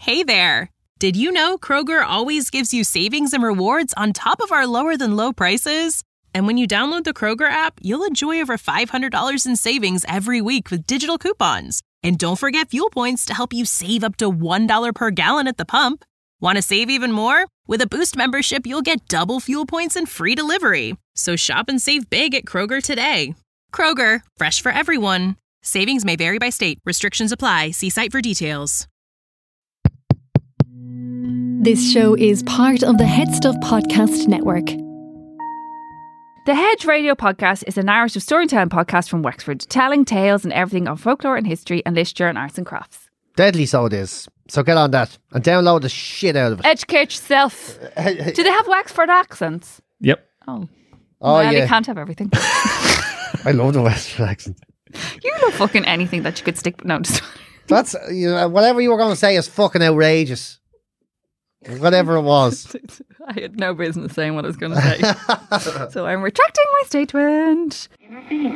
Hey there! Did you know Kroger always gives you savings and rewards on top of our lower-than-low prices? And when you download the Kroger app, you'll enjoy over $500 in savings every week with digital coupons. And don't forget fuel points to help you save up to $1 per gallon at the pump. Want to save even more? With a Boost membership, you'll get double fuel points and free delivery. So shop and save big at Kroger today. Kroger, fresh for everyone. Savings may vary by state. Restrictions apply. See site for details. This show is part of the Head Stuff Podcast Network. The Hedge Radio Podcast is a narrative storytelling podcast from Wexford, telling tales and everything of folklore and history and literature and arts and crafts. Deadly so it is. So get on that and download the shit out of it. Educate yourself. Do they have Wexford accents? Yep. Oh yeah. You can't have everything. I love the Western accent. You know fucking anything that you could stick... No, just... That's, whatever you were going to say is fucking outrageous. Whatever it was. I had no business saying what I was going to say. So I'm retracting my statement. Do we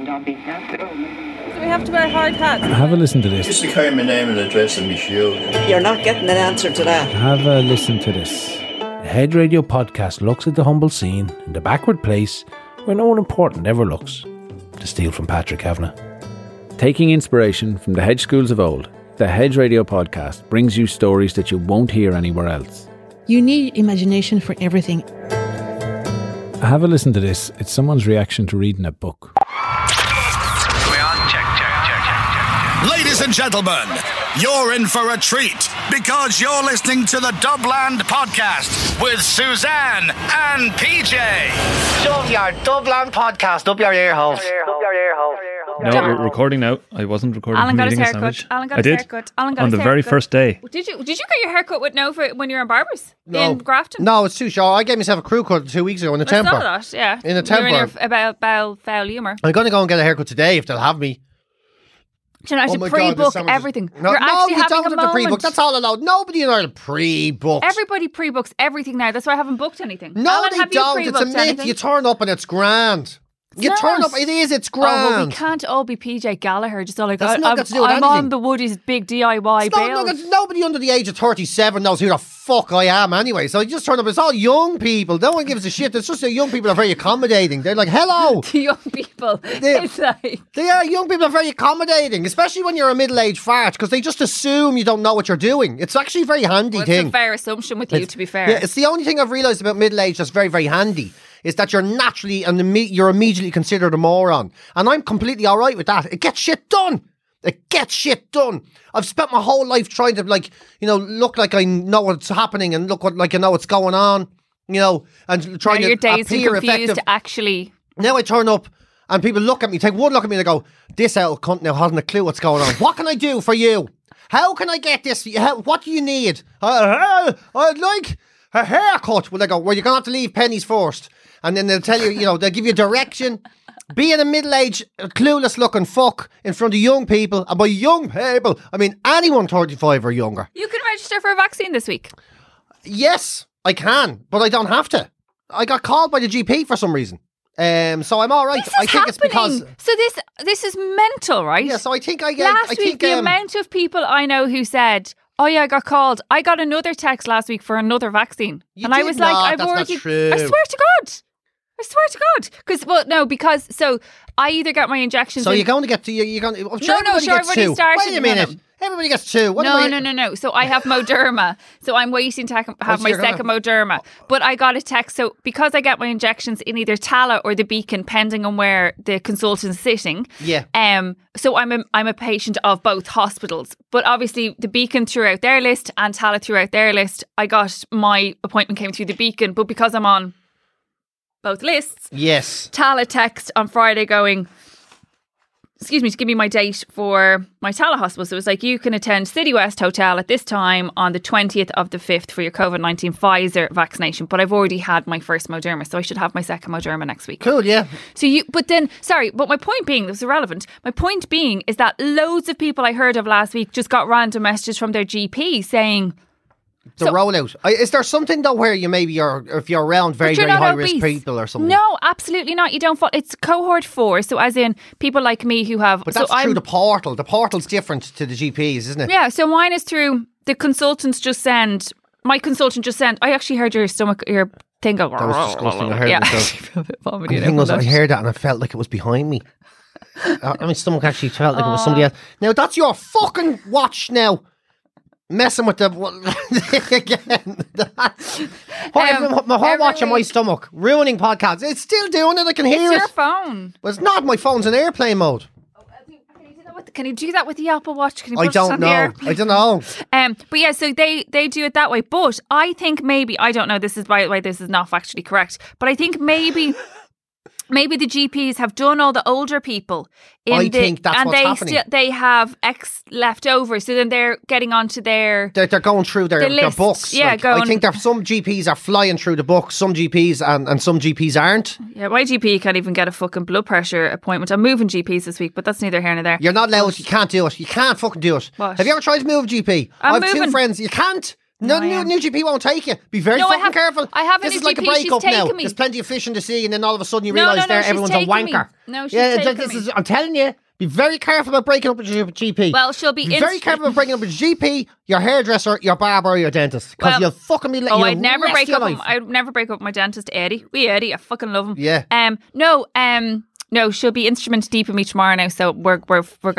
have to wear hard hats? Have a listen to this. Just to carry my name and address and my shield. You're not getting an answer to that. Have a listen to this. The Hedge Radio Podcast looks at the humble scene in the backward place where no one important ever looks. To steal from Patrick Kavanagh. Taking inspiration from the hedge schools of old, the Hedge Radio Podcast brings you stories that you won't hear anywhere else. You need imagination for everything. Have a listen to this. It's someone's reaction to reading a book. Check. Ladies and gentlemen, you're in for a treat because you're listening to the Dubland Podcast with Suzanne and PJ. Shove your Dubland Podcast up your ear holes. No, we're recording now. I wasn't recording. Alan got his haircut. Alan got his haircut. On the very first day. Did you get your haircut with when you were in Barbers? No. In Grafton? No, it's too short. I gave myself a crew cut 2 weeks ago in the temper. I saw that, yeah. In the temper. You were in your foul humour. I'm going to go and get a haircut today if they'll have me. Do you know, I should pre-book everything. No, You're actually you having don't a have to moment. pre-book. That's all allowed. Nobody in Ireland pre-books. Everybody pre-books everything now. That's why I haven't booked anything. No, Alan, they have don't. You It's a myth. anything? You turn up and it's grand. You turn up. It's grand. Oh, well, we can't all be PJ Gallagher. Just all like, That's not got to do with I'm anything. on the Woody's big DIY bail. Nobody under the age of 37 knows who the fuck I am anyway. So you just turn up. It's all young people. No one gives a shit. It's just that young people are very accommodating. They're like, hello. The young people. It's like... Young people are very accommodating, especially when you're a middle-aged fart, because they just assume you don't know what you're doing. It's actually a very handy thing. It's a fair assumption with you, to be fair. Yeah, it's the only thing I've realised about middle-age that's very, very handy. Is that you're naturally you're immediately considered a moron. And I'm completely alright with that. It gets shit done. I've spent my whole life trying to look like I know what's happening and look like I know what's going on, and trying your to days appear confused effective. to actually... Now I turn up and people look at me, take one look at me and they go, this old cunt now hasn't a clue what's going on. What can I do for you? How can I get this? What do you need? I'd like a haircut. Well, they go, well, you're going to have to leave pennies first. And then they'll tell you, they'll give you direction. Being a middle-aged, clueless looking fuck in front of young people, and by young people, I mean anyone 35 or younger. You can register for a vaccine this week. Yes, I can, but I don't have to. I got called by the GP for some reason. So I'm all right. I think it's because... So this is mental, right? Yeah, so I think I get... Last week, the amount of people I know who said... Oh yeah, I got called. I got another text last week for another vaccine. I was like, I've already... Not true. I swear to God. Because I either got my injections... So you're going to get to... You're going to, I'm sure I've already started. Wait a minute. Everybody gets two. No. So I have Moderna. So I'm waiting to have my second Moderna. But I got a text. So because I get my injections in either Tala or the Beacon, depending on where the consultant's sitting. Yeah. So I'm a patient of both hospitals. But obviously the Beacon threw out their list and Tala threw out their list. I got my appointment came through the Beacon. But because I'm on both lists. Yes. Tala text on Friday going... to give me my date for my Tala hospital. So it was like, you can attend City West Hotel at this time on the 20th of the 5th for your COVID-19 Pfizer vaccination. But I've already had my first Moderna, so I should have my second Moderna next week. Cool, yeah. But my point being, this is irrelevant. My point being is that loads of people I heard of last week just got random messages from their GP saying, The rollout. Is there something though where you maybe if you're around very, very high risk people or something? No, absolutely not. You don't fall. It's cohort 4. So as in people like me who have. But that's through the portal. The portal's different to the GPs, isn't it? Yeah. So mine is through the consultants just send. My consultant just sent. I actually heard your thing go. That was disgusting. I heard it. I heard that and I felt like it was behind me. My stomach actually felt like it was somebody else. Now that's your fucking watch now. Messing with the again. My whole watch on my stomach. Ruining podcasts. It's still doing it. I can hear it. It's your phone. But it's not. My phone's in airplane mode. Can you do that with the Apple Watch? Can you I don't know. But yeah, so they do it that way. But I think maybe, I don't know, this is by the way, this is not factually correct, but I think maybe the GPs have done all the older people. Think that's what's happening. They have X left over, so then they're getting onto their... They're going through their books. Yeah, I think some GPs are flying through the books, some GPs and some GPs aren't. Yeah, my GP can't even get a fucking blood pressure appointment. I'm moving GPs this week, but that's neither here nor there. You're not allowed, you can't do it. You can't fucking do it. What? Have you ever tried to move a GP? I have 2 friends, you can't. No, new GP won't take you. Be very fucking careful. I have a This new is like GP. a breakup She's now. taken me. There's plenty of fish in the sea, and then all of a sudden you realise everyone's a wanker. No, she's taken me. I'm telling you, be very careful about breaking up with your GP. Well, she'll be very careful about breaking up with your GP, your hairdresser, your barber, or your dentist, because you'll fucking be. I'd never break up. I'd never break up with my dentist, Eddie. Eddie, I fucking love him. Yeah. No, she'll be instrument deep with me tomorrow now. So we have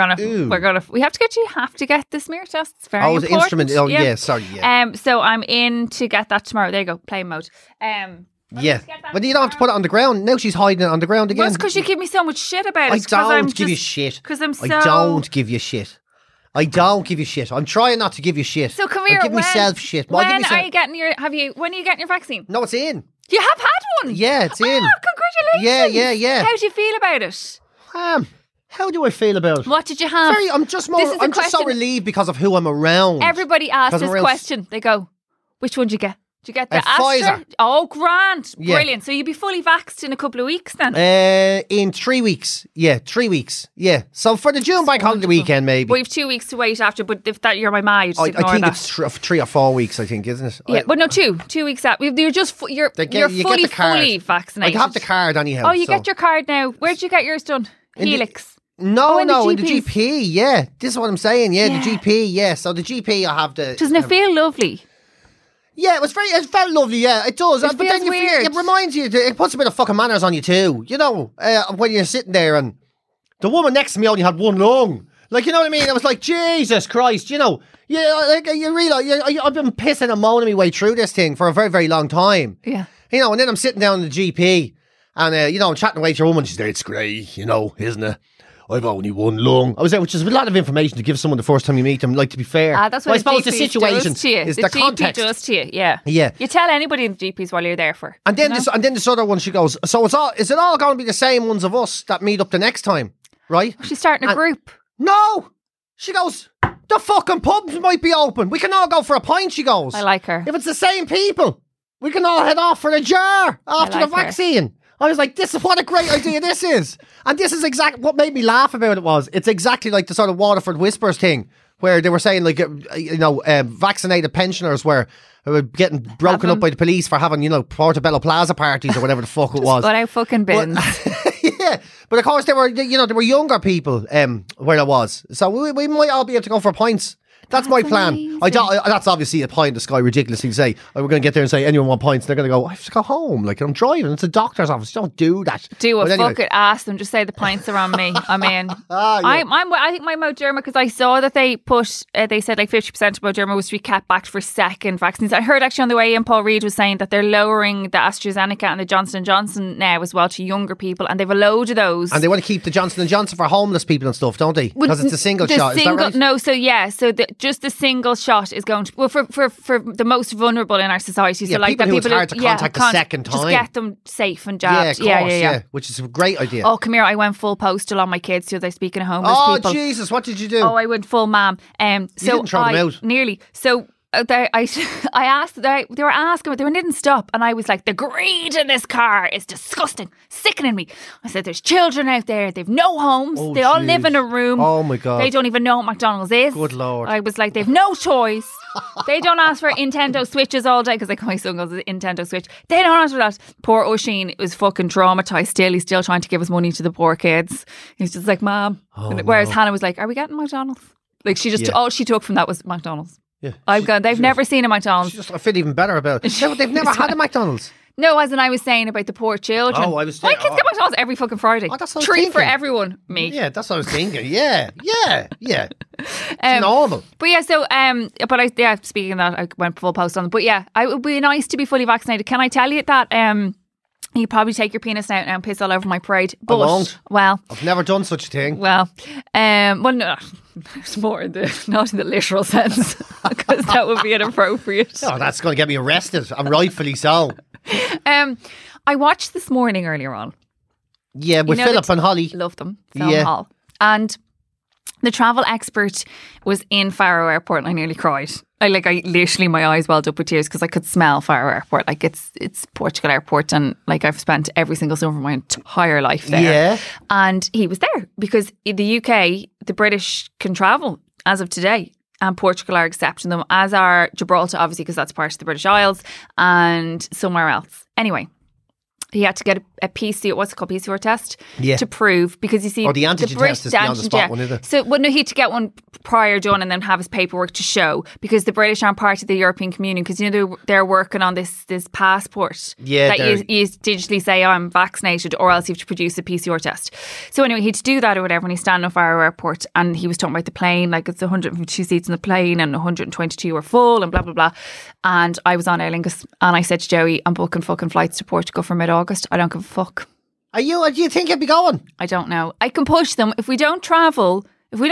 to get you. Have to get the smear test. It's very important. The instrument. Oh yeah, sorry. Yeah. So I'm in to get that tomorrow. There you go, play mode. Yeah, but you don't have to put it on the ground. Now she's hiding it on the ground again. Well, it's because you give me so much shit about it. I don't give you shit. Because I'm so... I don't give you shit. I don't give you shit. I'm trying not to give you shit. So come here. I give myself shit. When are you getting your vaccine? No, it's in. You have had one? Yeah, it's in. Congratulations. Yeah. How do you feel about it? How do I feel about it? What did you have? I'm just so relieved because of who I'm around. Everybody asks this question. They go, which one did you get? Did you get the Astra? Pfizer. Oh, grand. Yeah. Brilliant. So you'll be fully vaxxed in a couple of weeks then? In 3 weeks. Yeah, 3 weeks. Yeah. So for the June bank holiday weekend, maybe. Well, you've 2 weeks to wait after, but if that you're my ma, you just ignore I think that. it's 3 or 4 weeks, I think, isn't it? Yeah, but no, 2 weeks out. You're just you're fully vaccinated. I have the card anyhow. Oh, you get your card now. Where did you get yours done? Helix. In the GP, yeah. This is what I'm saying, yeah. The GP, yeah. So the GP, I have the... Doesn't it feel lovely? Yeah, it felt lovely, yeah, it does. But then it reminds you, it puts a bit of fucking manners on you too, you know, when you're sitting there and the woman next to me only had one lung. Like, you know what I mean? I was like, Jesus Christ, you know. Yeah, like, you realise, I've been pissing and moaning my way through this thing for a very, very long time. Yeah. You know, and then I'm sitting down in the GP and, you know, I'm chatting away to a woman. She's there, it's great, you know, isn't it? I've only one lung. I was there, which is a lot of information to give someone the first time you meet them. Like, to be fair, that's what I suppose the situation is the context. GP does to you, yeah. Yeah. You tell anybody in the GPs while you're there for. And then this other one, she goes, so is it all going to be the same ones of us that meet up the next time, right? She's starting a group. No, she goes, the fucking pubs might be open. We can all go for a pint. She goes, I like her. If it's the same people, we can all head off for a jar after the vaccine. I was like, what a great idea this is. And this is exactly what made me laugh about it. It's exactly like the sort of Waterford Whispers thing where they were saying, like, vaccinated pensioners were getting broken up by the police for having, Portobello Plaza parties or whatever the fuck it was. But out fucking bins. Yeah. But of course, there were younger people where it was. So we might all be able to go for pints. That's my plan. That's obviously a pie in the sky, ridiculous thing to say. We're going to get there and say, anyone want pints? They're going to go, I have to go home. Like, I'm driving. It's a doctor's office. Don't do that. Fuck it. Ask them. Just say the pints are on me. I mean, I think my Moderna, because I saw that they put, they said like 50% of Moderna was to be kept back for second vaccines. I heard actually on the way in, Paul Reid was saying that they're lowering the AstraZeneca and the Johnson & Johnson now as well to younger people, and they've a load of those. And they want to keep the Johnson & Johnson for homeless people and stuff, don't they? Because it's a single shot. Is that right? No, so yeah. So just the single shot is going to, for the most vulnerable in our society. So like people who it's hard to contact a second time. Just get them safe and jabbed. Yeah, of course, yeah. Which is a great idea. Oh, come here. I went full postal on my kids the other day, speaking of homeless people. Oh, Jesus, what did you do? Oh, I went full ma'am. You didn't throw them out? Nearly. So I asked, they were asking, but they didn't stop. And I was like, the greed in this car is disgusting, sickening me. I said, there's children out there. They've no homes. They all live in a room. Oh, my God. They don't even know what McDonald's is. Good Lord. I was like, they've no choice. They don't ask for Nintendo Switches all day because like my son goes Nintendo Switch. They don't ask for that. Poor Oisin was fucking traumatised still. He's still trying to give his money to the poor kids. He's just like, Mom. Whereas Hannah was like, are we getting McDonald's? Like she just, all she took from that was McDonald's. Yeah. They've never seen a McDonald's. I feel even better about it. They've never had a McDonald's. No, as in I was saying about the poor children. Oh, I was my kids get McDonald's every fucking Friday. Oh, that's what I was Treat thinking. for everyone. Me. Yeah, that's what I was thinking. Yeah. It's normal. But yeah, so speaking of that, I went full post on it. But yeah, it would be nice to be fully vaccinated. Can I tell you that you probably take your penis out now and piss all over my parade? But, I won't. Well, I've never done such a thing. Well, no, it's more not in the literal sense, because that would be inappropriate. Oh, that's going to get me arrested, and rightfully so. I watched This Morning earlier on. Yeah, with Philip and Holly. Love them. Phil Hall. And the travel expert was in Faro Airport and I nearly cried. I literally, my eyes welled up with tears because I could smell Faro Airport. Like it's Portugal Airport, and like I've spent every single summer of my entire life there. Yeah. And he was there because in the UK, the British can travel as of today. And Portugal are accepting them, as are Gibraltar, obviously, because that's part of the British Isles, and somewhere else. Anyway, he had to get a PCR, what's it called, PCR test? Yeah. To prove, because you see... the antigen test is the on-the-spot one, isn't it? So, no, he had to get one prior done and then have his paperwork to show, because the British aren't part of the European Communion, because, they're working on this passport that you digitally say, I'm vaccinated, or else you have to produce a PCR test. So anyway, he had to do that or whatever, and he's standing off our airport, and he was talking about the plane, like it's 152 seats in the plane, and 122 were full, and blah, blah, blah. And I was on Aer Lingus, and I said to Joey, I'm booking fucking flights to Portugal for mid-August. I don't give a fuck. Do you think you'd be going? I don't know. I can push them. If we don't travel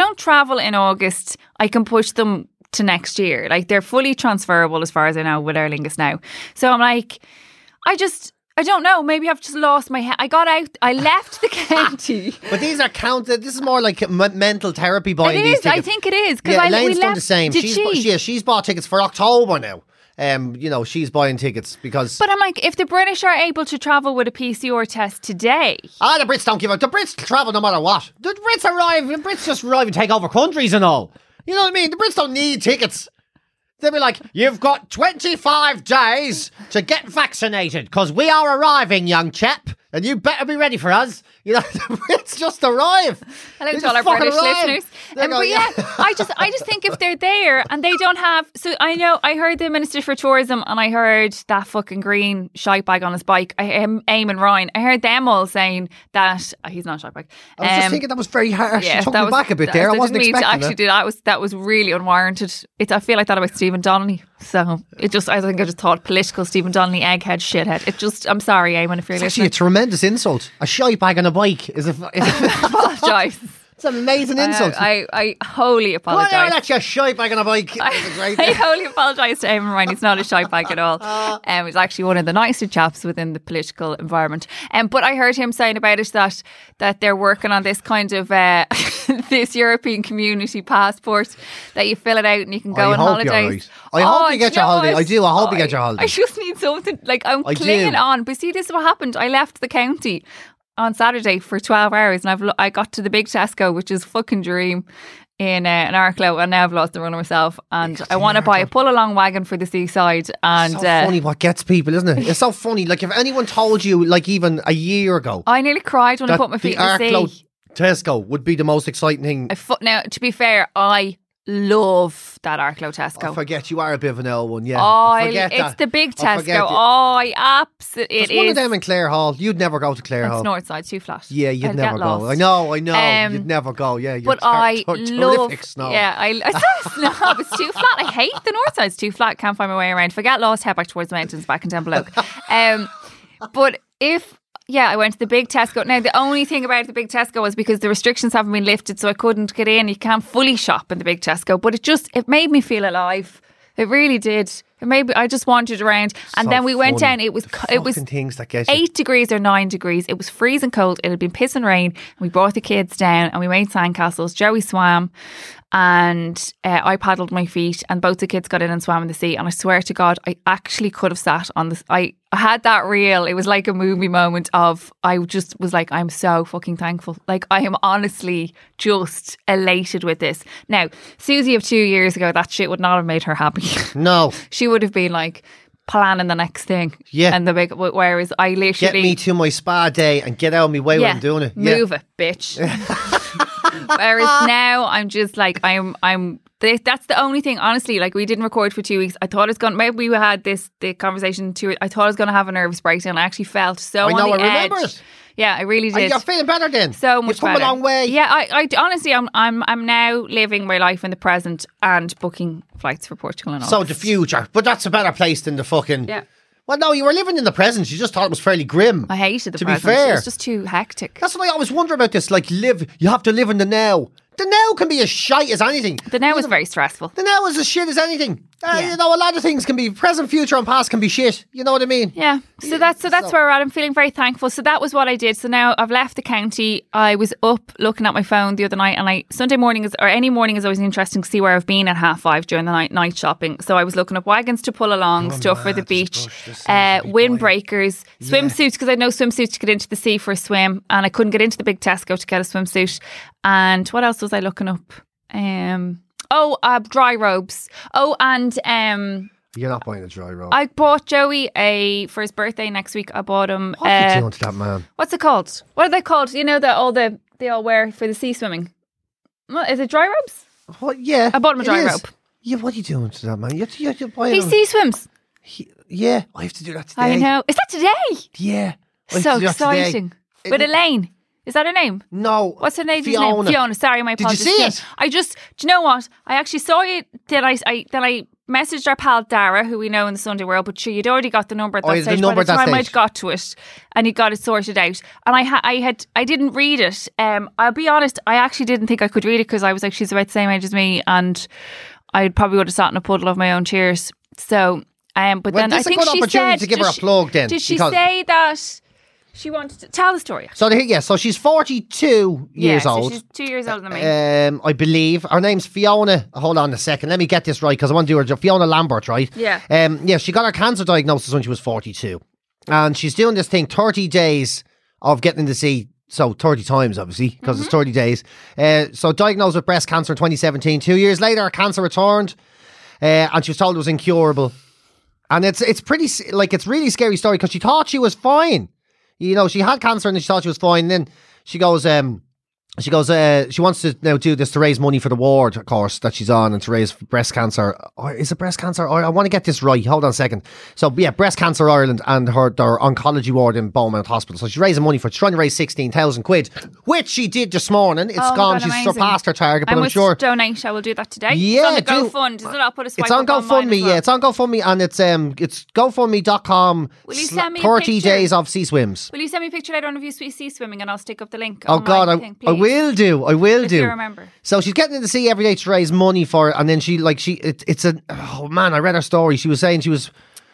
in August, I can push them to next year. Like, they're fully transferable as far as I know with Aer Lingus now. So I'm like, I don't know. Maybe I've just lost my head. I got out. I left the county. But these are counted. This is more like mental therapy buying these tickets. I think it is. Yeah, Elaine's done the same. Did she? She's bought tickets for October now. She's buying tickets because... But I'm like, if the British are able to travel with a PCR test today... the Brits don't give up. The Brits travel no matter what. The Brits arrive. The Brits just arrive and take over countries and all. You know what I mean? The Brits don't need tickets. They'll be like, you've got 25 days to get vaccinated because we are arriving, young chap, and you better be ready for us. The Brits just arrive. Hello to all our British listeners. I just think if they're there and they don't have... So I heard the Minister for Tourism, and I heard that fucking green shite bag on his bike, Eamon Ryan. I heard them all saying that... he's not a shite bag. I was just thinking that was very harsh. You took me back a bit there. I wasn't expecting that. That was really unwarranted. I feel like that about Stephen Donnelly. So I think I just thought political Stephen Donnelly, egghead, shithead. I'm sorry, Eamon, if you're listening. It's actually a tremendous insult. A shite bag on a bike is a... apologise. It's an amazing insult. I wholly apologise. Why that's your shite bag on a bike? I wholly apologise to Eamon Ryan. He's not a shite bag at all. He's actually one of the nicer chaps within the political environment. But I heard him saying about it that they're working on this kind of this European Community passport that you fill it out and you can go on holidays. I hope you get your holiday. I do. I hope you get your holiday. I just need something. Like, I'm clinging on. But see, this is what happened. I left the county on Saturday for 12 hours and I got to the big Tesco, which is fucking dream, in Arklow, and now I've lost the runner myself, and I want to buy a pull-along wagon for the seaside. And it's so funny what gets people, isn't it? It's so funny. Like, if anyone told you, like, even a year ago, I nearly cried when I put my feet in the sea. Arklow Tesco would be the most exciting thing. Now, to be fair, I love that Arklow Tesco. I forget you are a bit of an L one, yeah. It's the big Tesco. I absolutely. It is one of them in Clare Hall. You'd never go to Clare Hall. It's north side, too flat. Yeah, you'd never go. I know. You'd never go. Yeah, you're but I love. Snob. Yeah, it's not snob. It's too flat. I hate the north side. It's too flat. Can't find my way around. Forget Lost, head back towards the mountains, back in Temple Oak. But I went to the big Tesco. Now, the only thing about the big Tesco was because the restrictions haven't been lifted, so I couldn't get in. You can't fully shop in the big Tesco, but it made me feel alive. It really did. I just wandered around, and then we went down. It was things that get 8 degrees or 9 degrees. It was freezing cold. It had been pissing rain. And we brought the kids down, and we made sandcastles. Joey swam, and I paddled my feet, and both the kids got in and swam in the sea. And I swear to God, I actually could have sat on this. I had that reel. It was like a movie moment of, I just was like, I'm so fucking thankful. Like, I am honestly just elated with this. Now, Susie of 2 years ago, that shit would not have made her happy. No. She would have been like, planning the next thing. Yeah. And the big, whereas I literally... Get me to my spa day and get out of my way when I'm doing it. Move it, bitch. Whereas now I'm just like, that's the only thing, honestly. Like, we didn't record for 2 weeks. I thought it's going, maybe we had the conversation I thought I was going to have a nervous breakdown. I actually felt so on the edge. I remember it. Yeah, I really did. You're feeling better then. So much better. You've come a long way. Yeah, I honestly, I'm now living my life in the present and booking flights for Portugal and all. So the future, but that's a better place than the fucking. Yeah. Well, no, you were living in the present. You just thought it was fairly grim. I hated the present. present. To be fair, it was just too hectic. That's what I always wonder about this. Like, you have to live in the now. The now can be as shite as anything. The now is very stressful. The now is as shit as anything. You know, a lot of things can be present, future, and past can be shit. You know what I mean? Yeah. So that's where we're at. I'm feeling very thankful. So that was what I did. So now I've left the county. I was up looking at my phone the other night, and Sunday morning any morning is always interesting to see where I've been at 5:30 during the night shopping. So I was looking up wagons to pull along, stuff for the beach, windbreakers, swimsuits, because I had no swimsuits to get into the sea for a swim, and I couldn't get into the big Tesco to get a swimsuit. And what else was I looking up? Dry robes. Oh, and you're not buying a dry robe. I bought Joey for his birthday next week. I bought him. What are you doing to that man? What's it called? What are they called? You know that they all wear for the sea swimming. What, is it dry robes? What? Yeah, I bought him a dry robe. Yeah, what are you doing to that man? You're buying he sea swims. Yeah, I have to do that today. I know. Is that today? Yeah, so exciting. With Elaine. Is that her name? No. What's her lady's Fiona. name? Fiona. Sorry, my apologies. Did you see it? Do you know what? I actually saw it. Then I messaged our pal Dara, who we know in the Sunday World, but you'd already got the number at that stage. By the time I'd got to it, and he got it sorted out, and I didn't read it. I'll be honest, I actually didn't think I could read it because I was like, she's about the same age as me, and I probably would have sat in a puddle of my own tears. So, but then I think she said to give her a plug. Then did she say that? She wanted to tell the story. So she's 42 years old. So she's 2 years older than me. I believe her name's Fiona. Hold on a second, let me get this right because I want to do her. Fiona Lambert, right? Yeah. She got her cancer diagnosis when she was 42, and she's doing this thing 30 days of getting in the sea. So 30 times, obviously, because it's 30 days. So diagnosed with breast cancer in 2017. 2 years later, her cancer returned, and she was told it was incurable. And it's pretty it's really scary story because she thought she was fine. You know, she had cancer and she thought she was fine. And then she goes, she wants to now do this to raise money for the ward, of course, that she's on, and to raise breast cancer. Or is it breast cancer? Or I want to get this right. Hold on a second. So yeah, Breast Cancer Ireland and their oncology ward in Beaumont Hospital. So she's raising money for it. She's trying to raise 16,000 quid, which she did this morning. It's gone. She's surpassed her target. But I'm sure donate. I will do that today. Yeah, it's on the GoFund. Is it? I'll put a swipe It's on GoFundMe. Yeah, it's on GoFundMe, and it's GoFundMe.com. Will you send me 30 days of sea swims. Will you send me a picture later on of you sea swimming, and I'll stick up the link? Oh God, I will do. I will do. You remember. So she's getting in the sea every day to raise money for it, and then I read her story. She was saying she was,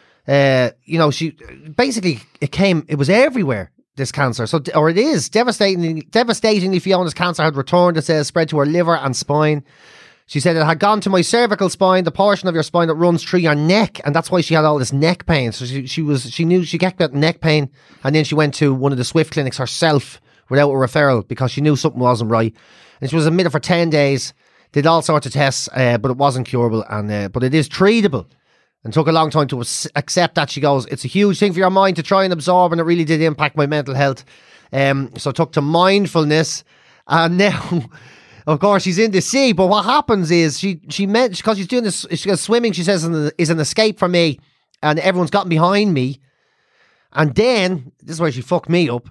she basically it was everywhere. This cancer, it is devastatingly. Fiona's cancer had returned. It says spread to her liver and spine. She said it had gone to my cervical spine, the portion of your spine that runs through your neck, and that's why she had all this neck pain. So she knew she got neck pain, and then she went to one of the Swift clinics herself without a referral because she knew something wasn't right. And she was admitted for 10 days, did all sorts of tests, but it wasn't curable, but it is treatable. And took a long time to accept that. She goes, it's a huge thing for your mind to try and absorb, and it really did impact my mental health. So took to mindfulness, and now, of course, she's in the sea. But what happens is because she's doing this, she goes swimming, she says, is an escape for me, and everyone's gotten behind me. And then, this is where she fucked me up.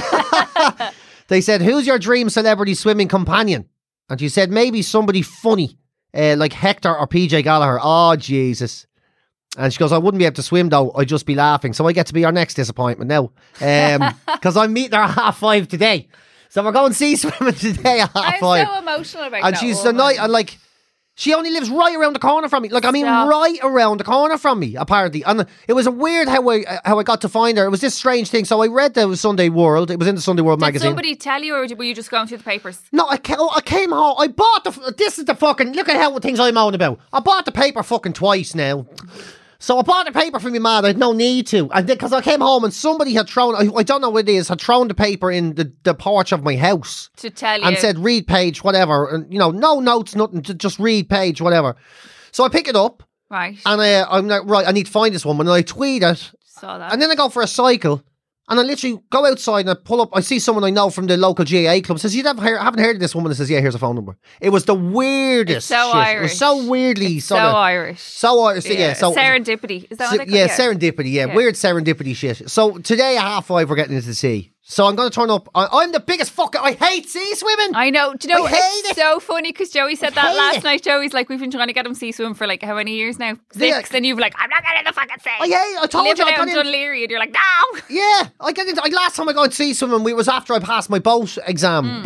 They said, who's your dream celebrity swimming companion? And she said, maybe somebody funny, like Hector or PJ Gallagher. Oh, Jesus. And she goes, I wouldn't be able to swim though, I'd just be laughing. So I get to be our next disappointment now. Because I'm meeting her at 5:30 today. So we're going sea swimming today at 5:30. I'm so emotional about that. And she's the night, and She only lives right around the corner from me. Like, I mean, Stop. right around the corner from me, apparently. And it was a weird how I got to find her. It was this strange thing. So I read the Sunday World. It was in the Sunday World Did magazine. somebody tell you, or were you just going through the papers? No, I came home. I bought this is the fucking, look at how things I'm on about. I bought the paper fucking twice now. So I bought the paper from my man. I had no need to. And because I came home and somebody had thrown, I don't know what it is, had thrown the paper in the porch of my house. To tell you. And said, read page, whatever. And, no notes, nothing. Just read page, whatever. So I pick it up. Right. And I'm like, right, I need to find this woman. And I tweet it. Saw that. And then I go for a cycle. And I literally go outside and I pull up. I see someone I know from the local GAA club. Says, haven't heard of this woman? And says, yeah, here's a phone number. It was the weirdest It's so shit. Irish. It was so weirdly So Irish. So Irish, yeah. So serendipity. Is that what they call yeah, it? serendipity, yeah. Weird serendipity shit. So today at 5:30 we're getting into the sea. So I'm going to turn up. I'm the biggest fucker. I hate sea swimming. I know. Do you know, I hate it's it. so funny because Joey said that hate last it. night. Joey's like, we've been trying to get him sea swim for like how many years now? 6. Yeah. And you've like, I'm not getting the fucking sea. I told Living you. I out got in in. Dunleary and you're like, no. Yeah, I get into. Last time I got sea swimming, it was after I passed my boat exam,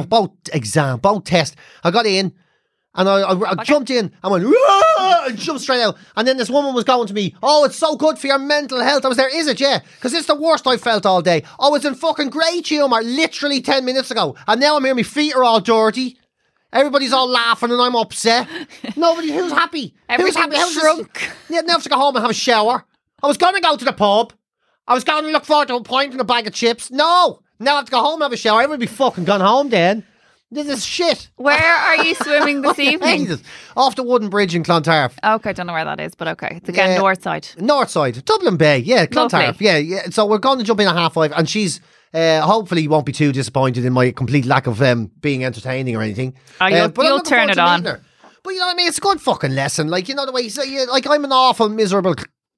boat test. I got in, and I jumped in. I went, "Whoa!" and jumped straight out. And then this woman was going to me, "Oh, it's so good for your mental health." I was there. Is it? Yeah, because it's the worst I felt all day. I was in fucking great humour literally 10 minutes ago, and now I'm here. My feet are all dirty. Everybody's all laughing, and I'm upset. Nobody. Who's happy? Who's happy? Everything's shrunk. Yeah, now I have to go home and have a shower. I was going to go to the pub. I was going to look forward to a pint and a bag of chips. No. Now I have to go home and have a shower. Everybody be fucking gone home then. This is shit. Where are you swimming this evening? Jesus. Off the wooden bridge in Clontarf. Okay, I don't know where that is, but okay. It's again north side. North side. Dublin Bay. Yeah, Clontarf. Lovely. Yeah. So we're going to jump in at 5:30 and she's hopefully won't be too disappointed in my complete lack of being entertaining or anything. You'll but I'm looking turn forward it to on. meeting her. But you know what I mean? It's a good fucking lesson. Like, you know the way, like I'm an awful, miserable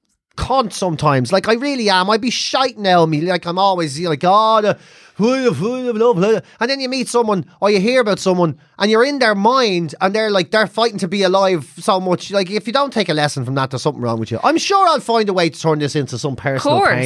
cunt sometimes. Like I really am. I'd be shite now me. Like I'm always like, and then you meet someone or you hear about someone and you're in their mind and they're fighting to be alive so much. Like if you don't take a lesson from that, there's something wrong with you. I'm sure I'll find a way to turn this into some personal pain.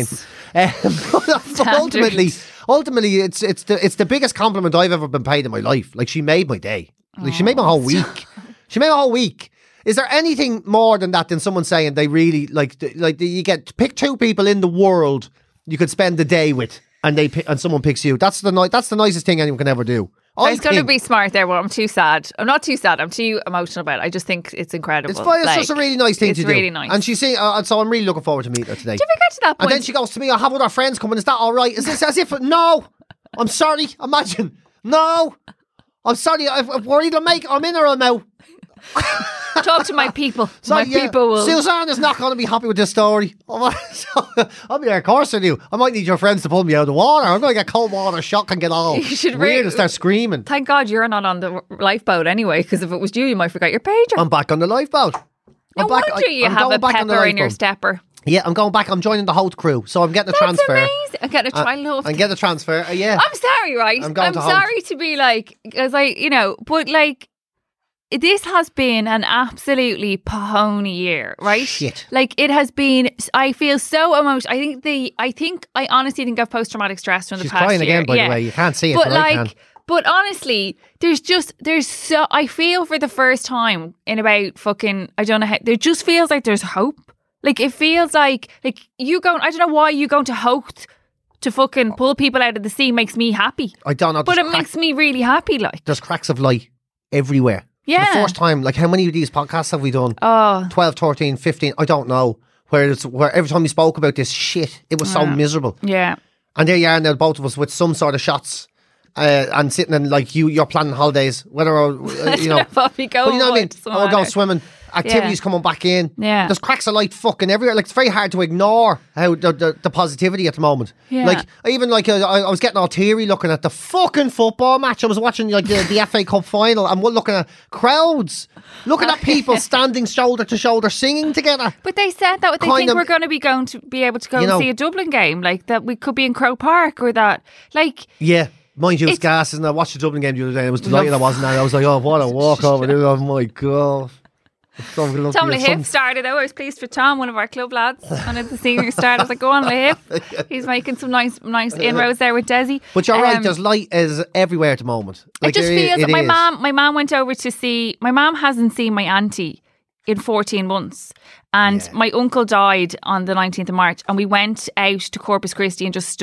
But ultimately it's the biggest compliment I've ever been paid in my life. Like she made my day. Like she made my whole week. She made my whole week. Is there anything more than that, than someone saying they really like you pick 2 people in the world you could spend the day with, and someone picks you? That's the nicest thing anyone can ever do. I was going to be smart there, but I'm too sad. I'm not too sad. I'm too emotional about it. I just think it's incredible. It's fine. It's just a really nice thing to do. It's really nice. And she's saying, so I'm really looking forward to meeting her today. Did we get to that point? And then she goes to me, I have other friends coming. Is that all right? Is this as if, no, I'm sorry. Imagine. No, I'm sorry. We're either I'm in or I'm out. Talk to my people. So, my people will. Suzanne is not going to be happy with this story. I'll be there, of course I do. I might need your friends to pull me out of the water. I'm going to get cold water shock and get all weird and start screaming. Thank God you're not on the lifeboat anyway, because if it was you might forget your pager. I'm back on the lifeboat. No wonder you have a pepper in your stepper. Yeah, I'm going back. I'm joining the Holt crew, so I'm getting a transfer. That's amazing. I'm getting a trial. I'm getting a transfer. Yeah. I'm sorry, right? I'm sorry to be like, because but like, this has been an absolutely pahony year, right? Shit. Like it has been. I feel so emotional. I honestly think I've post-traumatic stress from the She's past crying year. again, by the way. You can't see it, but I can. But honestly, I feel for the first time in about fucking, I don't know how, there just feels like there's hope. Like it feels like you going, I don't know why you going to Holt to fucking pull people out of the sea makes me happy. I don't know. But it makes me really happy. Like there's cracks of light everywhere. Yeah. For the first time, like how many of these podcasts have we done? 12, 13, 15, I don't know. Where every time we spoke about this shit, it was so miserable. Yeah. And there you are now, both of us with some sort of shots. And sitting in like you're planning holidays, whether you know, but you know what I mean. We're going swimming. Activities coming back in. Yeah, there's cracks of light fucking everywhere. Like it's very hard to ignore how the positivity at the moment. Yeah. Like even like I was getting all teary looking at the fucking football match. I was watching like the FA Cup final and we're looking at crowds, looking at people standing shoulder to shoulder singing together. But they said that they think we're going to be able to go and see a Dublin game, like that we could be in Croke Park or that, like yeah. Mind you, it's gas, and I watched the Dublin game the other day. I was delighted I wasn't there. I was like, oh, what a walkover. Oh my God. So we'd love Tom to get Lahip some- started though. I was pleased for Tom, one of our club lads, one of the senior stars. I was like, go on, Lahip. He's making some nice inroads there with Desi. But you're right, there's light is everywhere at the moment. It just feels that it is. my mum went over to see, my mum hasn't seen my auntie in 14 months. And my uncle died on the 19th of March, and we went out to Corpus Christi and just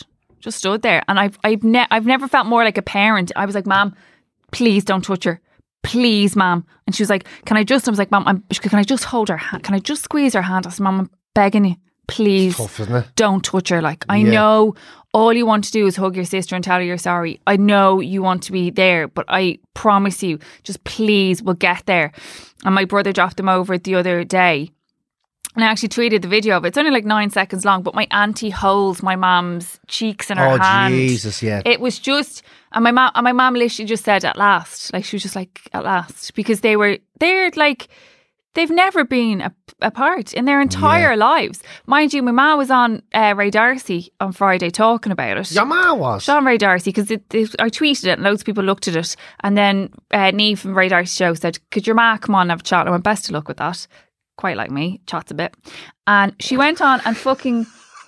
stood there. And I've never felt more like a parent. I was like, Mum, please don't touch her. Please, Mum. And she was like, I was like, Mum, can I just hold her hand? Can I just squeeze her hand? I said, Mum, I'm begging you. Please, tough, isn't it? Don't touch her. Like, I know all you want to do is hug your sister and tell her you're sorry. I know you want to be there, but I promise you, just please, we'll get there. And my brother dropped them over the other day. And I actually tweeted the video of it. It's only like 9 seconds long, but my auntie holds my mum's cheeks in her hand. Oh, Jesus, yeah. It was just, and my mum literally just said, at last. Like, she was just like, at last. Because they're like, they've never been apart in their entire lives. Mind you, my ma was on Ray Darcy on Friday talking about it. Your ma was? She was on Ray Darcy, because I tweeted it and loads of people looked at it. And then Niamh from Ray Darcy show said, could your ma come on and have a chat? I went, best of luck with that. Quite like me, chats a bit. And she went on and fucking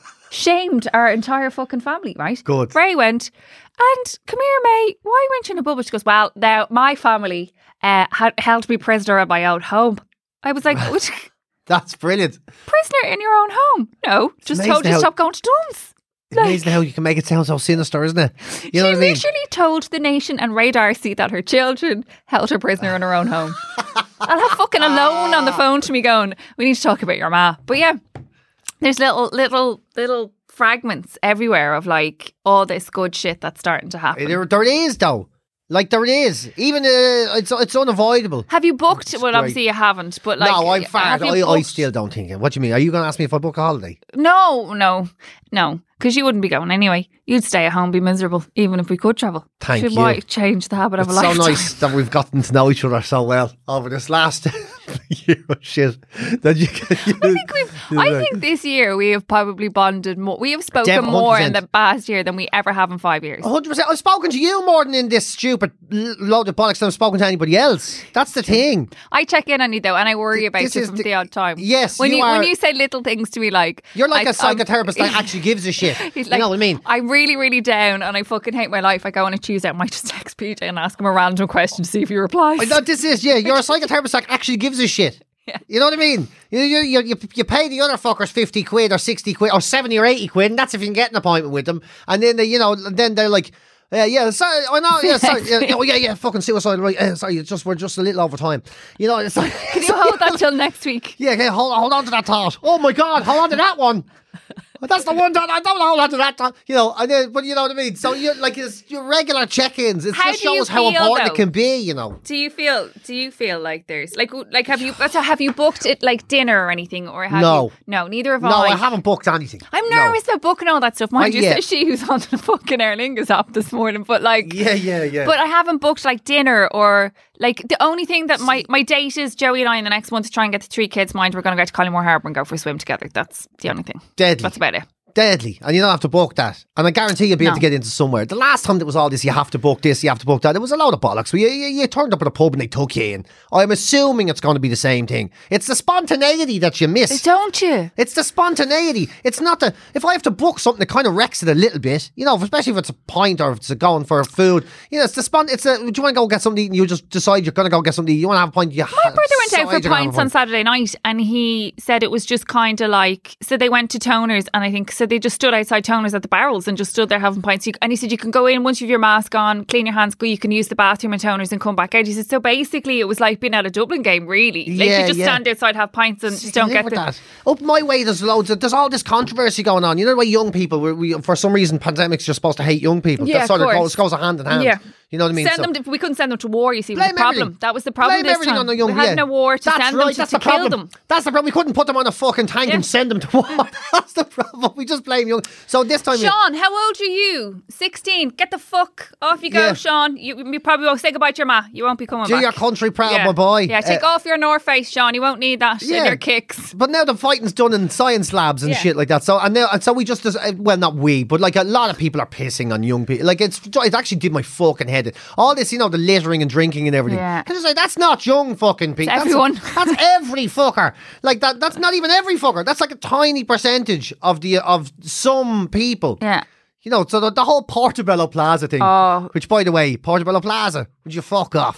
shamed our entire fucking family, right? Good. Ray went, and come here, May, why weren't you in a bubble? She goes, well, now my family had held me prisoner at my own home. I was like, that's brilliant. Prisoner in your own home? No, just told you to stop going to Duns. It's amazing how you can make it sound so sinister, isn't it? You know what I mean? She literally told the nation and Ray Darcy that her children held her prisoner in her own home. I'll have fucking Alone on the phone to me going, we need to talk about your ma. But yeah, there's little fragments everywhere of like all this good shit that's starting to happen. There is though. Like there is. Even it's unavoidable. Have you booked? Well, obviously you haven't. But like, no, I'm far. I still don't think it. What do you mean? Are you going to ask me if I book a holiday? No. Because you wouldn't be going anyway. You'd stay at home, be miserable, even if we could travel. Thank you. Might change the habit of a lifetime. It's so nice that we've gotten to know each other so well over this last year of shit. That I think this year we have probably bonded more. We have spoken more in the past year than we ever have in 5 years. 100%. I've spoken to you more than in this stupid load of bollocks than I've spoken to anybody else. That's the thing. I check in on you though, and I worry about you from the odd time. Yes, when you say little things to me like you're like a psychotherapist that actually gives a shit. You know what I mean? I'm really, really down and I fucking hate my life. I go on a Tuesday, I might just text PJ and ask him a random question to see if he replies. You're a psychotherapist that actually gives a shit. Yeah. You know what I mean? You pay the other fuckers 50 quid or 60 quid or 70 or 80 quid, and that's if you can get an appointment with them. And then then they're like, sorry, I know, yeah, sorry, fucking suicide, right? Sorry, we're just a little over time. You know, it's like, can you hold that till next week? Yeah, okay, hold on to that thought. Oh my God, hold on to that one. That's the one that I don't hold on to that. You know, but you know what I mean. So you like it's your regular check-ins. It just shows how important it can be. You know. Do you feel like there's like have you booked it like dinner or anything or have no. You? No, neither have no, I haven't booked anything. I'm nervous about booking all that stuff. Mind you, so she was on the fucking Aer Lingus app this morning, but like yeah. But I haven't booked like dinner or like the only thing that my date is Joey and I in the next month to try and get the 3 kids. Mind we're going to go to Collymore Harbour and go for a swim together. That's the only thing. Deadly. That's about it. Deadly, and you don't have to book that. And I guarantee you'll be able to get into somewhere. The last time there was all this, you have to book this, you have to book that. It was a load of bollocks. You turned up at a pub and they took you in. I'm assuming it's going to be the same thing. It's the spontaneity that you miss. Don't you? It's the spontaneity. It's not the... If I have to book something that kind of wrecks it a little bit, you know, especially if it's a pint or if it's going for food, you know, it's the do you want to go get something and you just decide you're going to go get something, you want to have a pint, my brother went out for pints on Saturday night and he said it was just kind of like... So they went to Toners and I think... So they just stood outside Toners at the Barrels and just stood there having pints. And he said you can go in once you have your mask on, clean your hands, you can use the bathroom in Toners and come back out. He said so basically it was like being at a Dublin game really. Like you just stand outside, have pints and just don't get that. Up my way there's all this controversy going on. You know the way young people, we for some reason pandemics you're supposed to hate young people. Yeah, that's sort of goes hand in hand. Yeah. You know what I mean? We couldn't send them to war, you see, was the problem. Everything. That was the problem blame this everything time. On the young, we had no war to send them to kill them. That's the problem. We couldn't put them on a fucking tank and send them to war. That's the problem. We just blame young. So this time... Sean, how old are you? 16. Get the fuck off you go, Sean. You probably won't say goodbye to your ma. You won't be coming back. Do your country proud, my boy. Yeah, take off your North Face, Sean. You won't need that in your kicks. But now the fighting's done in science labs and shit like that. So so we just... Well, not we, but like a lot of people are pissing on young people. Like it actually did my fucking head head. All this, the littering and drinking and everything. Yeah. Can I say, that's not young fucking people. It's everyone. That's every fucker. Like that's not even every fucker. That's like a tiny percentage of some people. Yeah. So the whole Portobello Plaza thing, which, by the way, Portobello Plaza, would you fuck off?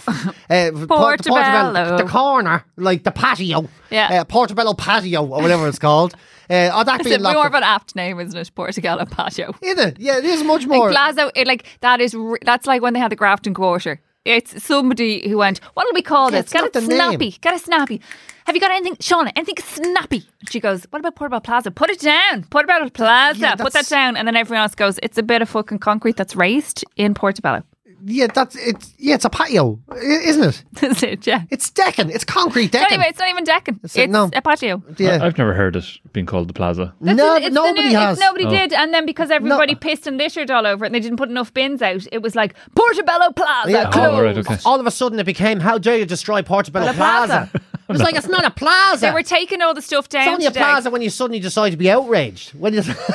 Portobello. The corner, like the patio. Yeah. Portobello Patio, or whatever it's called. That It's more of an apt name, isn't it? Portobello Patio. Isn't it? Yeah, it is much more. Like Plaza, that's like when they had the Grafton Quarter. It's somebody who went, what'll we call this? Get it snappy. Get it snappy. Have you got anything, Shauna, anything snappy? And she goes, what about Portobello Plaza? Put it down. Portobello Plaza. Yeah, put that down. And then everyone else goes, it's a bit of fucking concrete that's raised in Portobello. Yeah, it's a patio, isn't it? That's it, yeah. It's decking. It's concrete decking. Anyway, it's not even decking. It's a patio. Yeah. I've never heard it being called the Plaza. Nobody has. Nobody did. And then because everybody pissed and littered all over it and they didn't put enough bins out, it was like, Portobello Plaza. Yeah. Closed. Right, okay. All of a sudden it became, how dare you destroy Portobello Plaza? It was like, it's not a plaza. They were taking all the stuff down. It's only today. a plaza when you suddenly decide to be outraged. But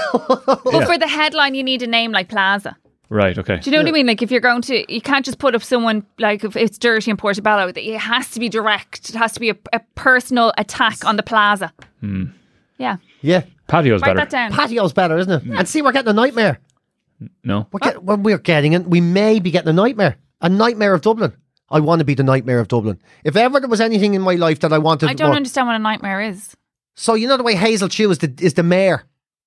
for the headline, you need a name like Plaza. Right, okay. Do you know what I mean? Like, if you're going to, you can't just put up someone, like, if it's dirty in Portobello, it has to be direct. It has to be a personal attack on the plaza. Yeah. Yeah. Patio's Write better. that down. Patio's better, isn't it? And see, we're getting a nightmare. No. When we're getting it, we may be getting a nightmare. A nightmare of Dublin. I want to be the nightmare of Dublin. If ever there was anything in my life that I wanted... I don't understand what a nightmare is. So, you know the way Hazel Chew is the mayor?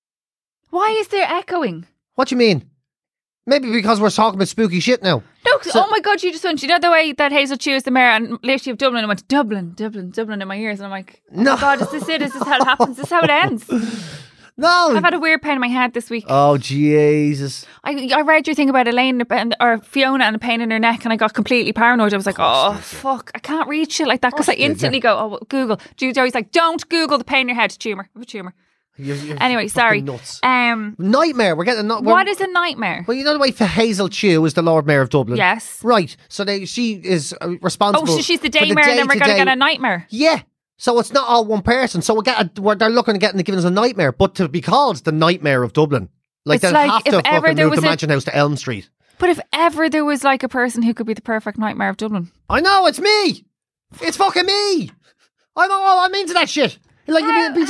Why is there echoing? What do you mean? Maybe because we're talking about spooky shit now. No, oh my God, you just went, you know the way that Hazel Chew is the mayor and literally of Dublin, and went, Dublin, Dublin, Dublin in my ears. And I'm like, no. Oh God, is this it? Is this how it happens? Is this how it ends? No. I've had a weird pain in my head this week. Oh, Jesus. I read your thing about Elaine or Fiona and a pain in her neck, and I got completely paranoid. I was like, fuck, I can't read shit like that, because I instantly go, well, Google. Joey's like, don't Google the pain in your head, tumour. I have a tumour. You're anyway, sorry. Nuts. Nightmare. We're getting what is a nightmare? Well, you know the way for Hazel Chew is the Lord Mayor of Dublin. Yes. Right. So she is responsible. Oh, so she's the day mayor, and then we're going to get a nightmare. Yeah. So it's not all one person. So they're looking at giving us a nightmare, but to be called the Nightmare of Dublin, like they'll have to fucking move the Mansion House to Elm Street. But if ever there was like a person who could be the perfect Nightmare of Dublin, I know, it's me. It's fucking me. I'm into that shit. Like, how do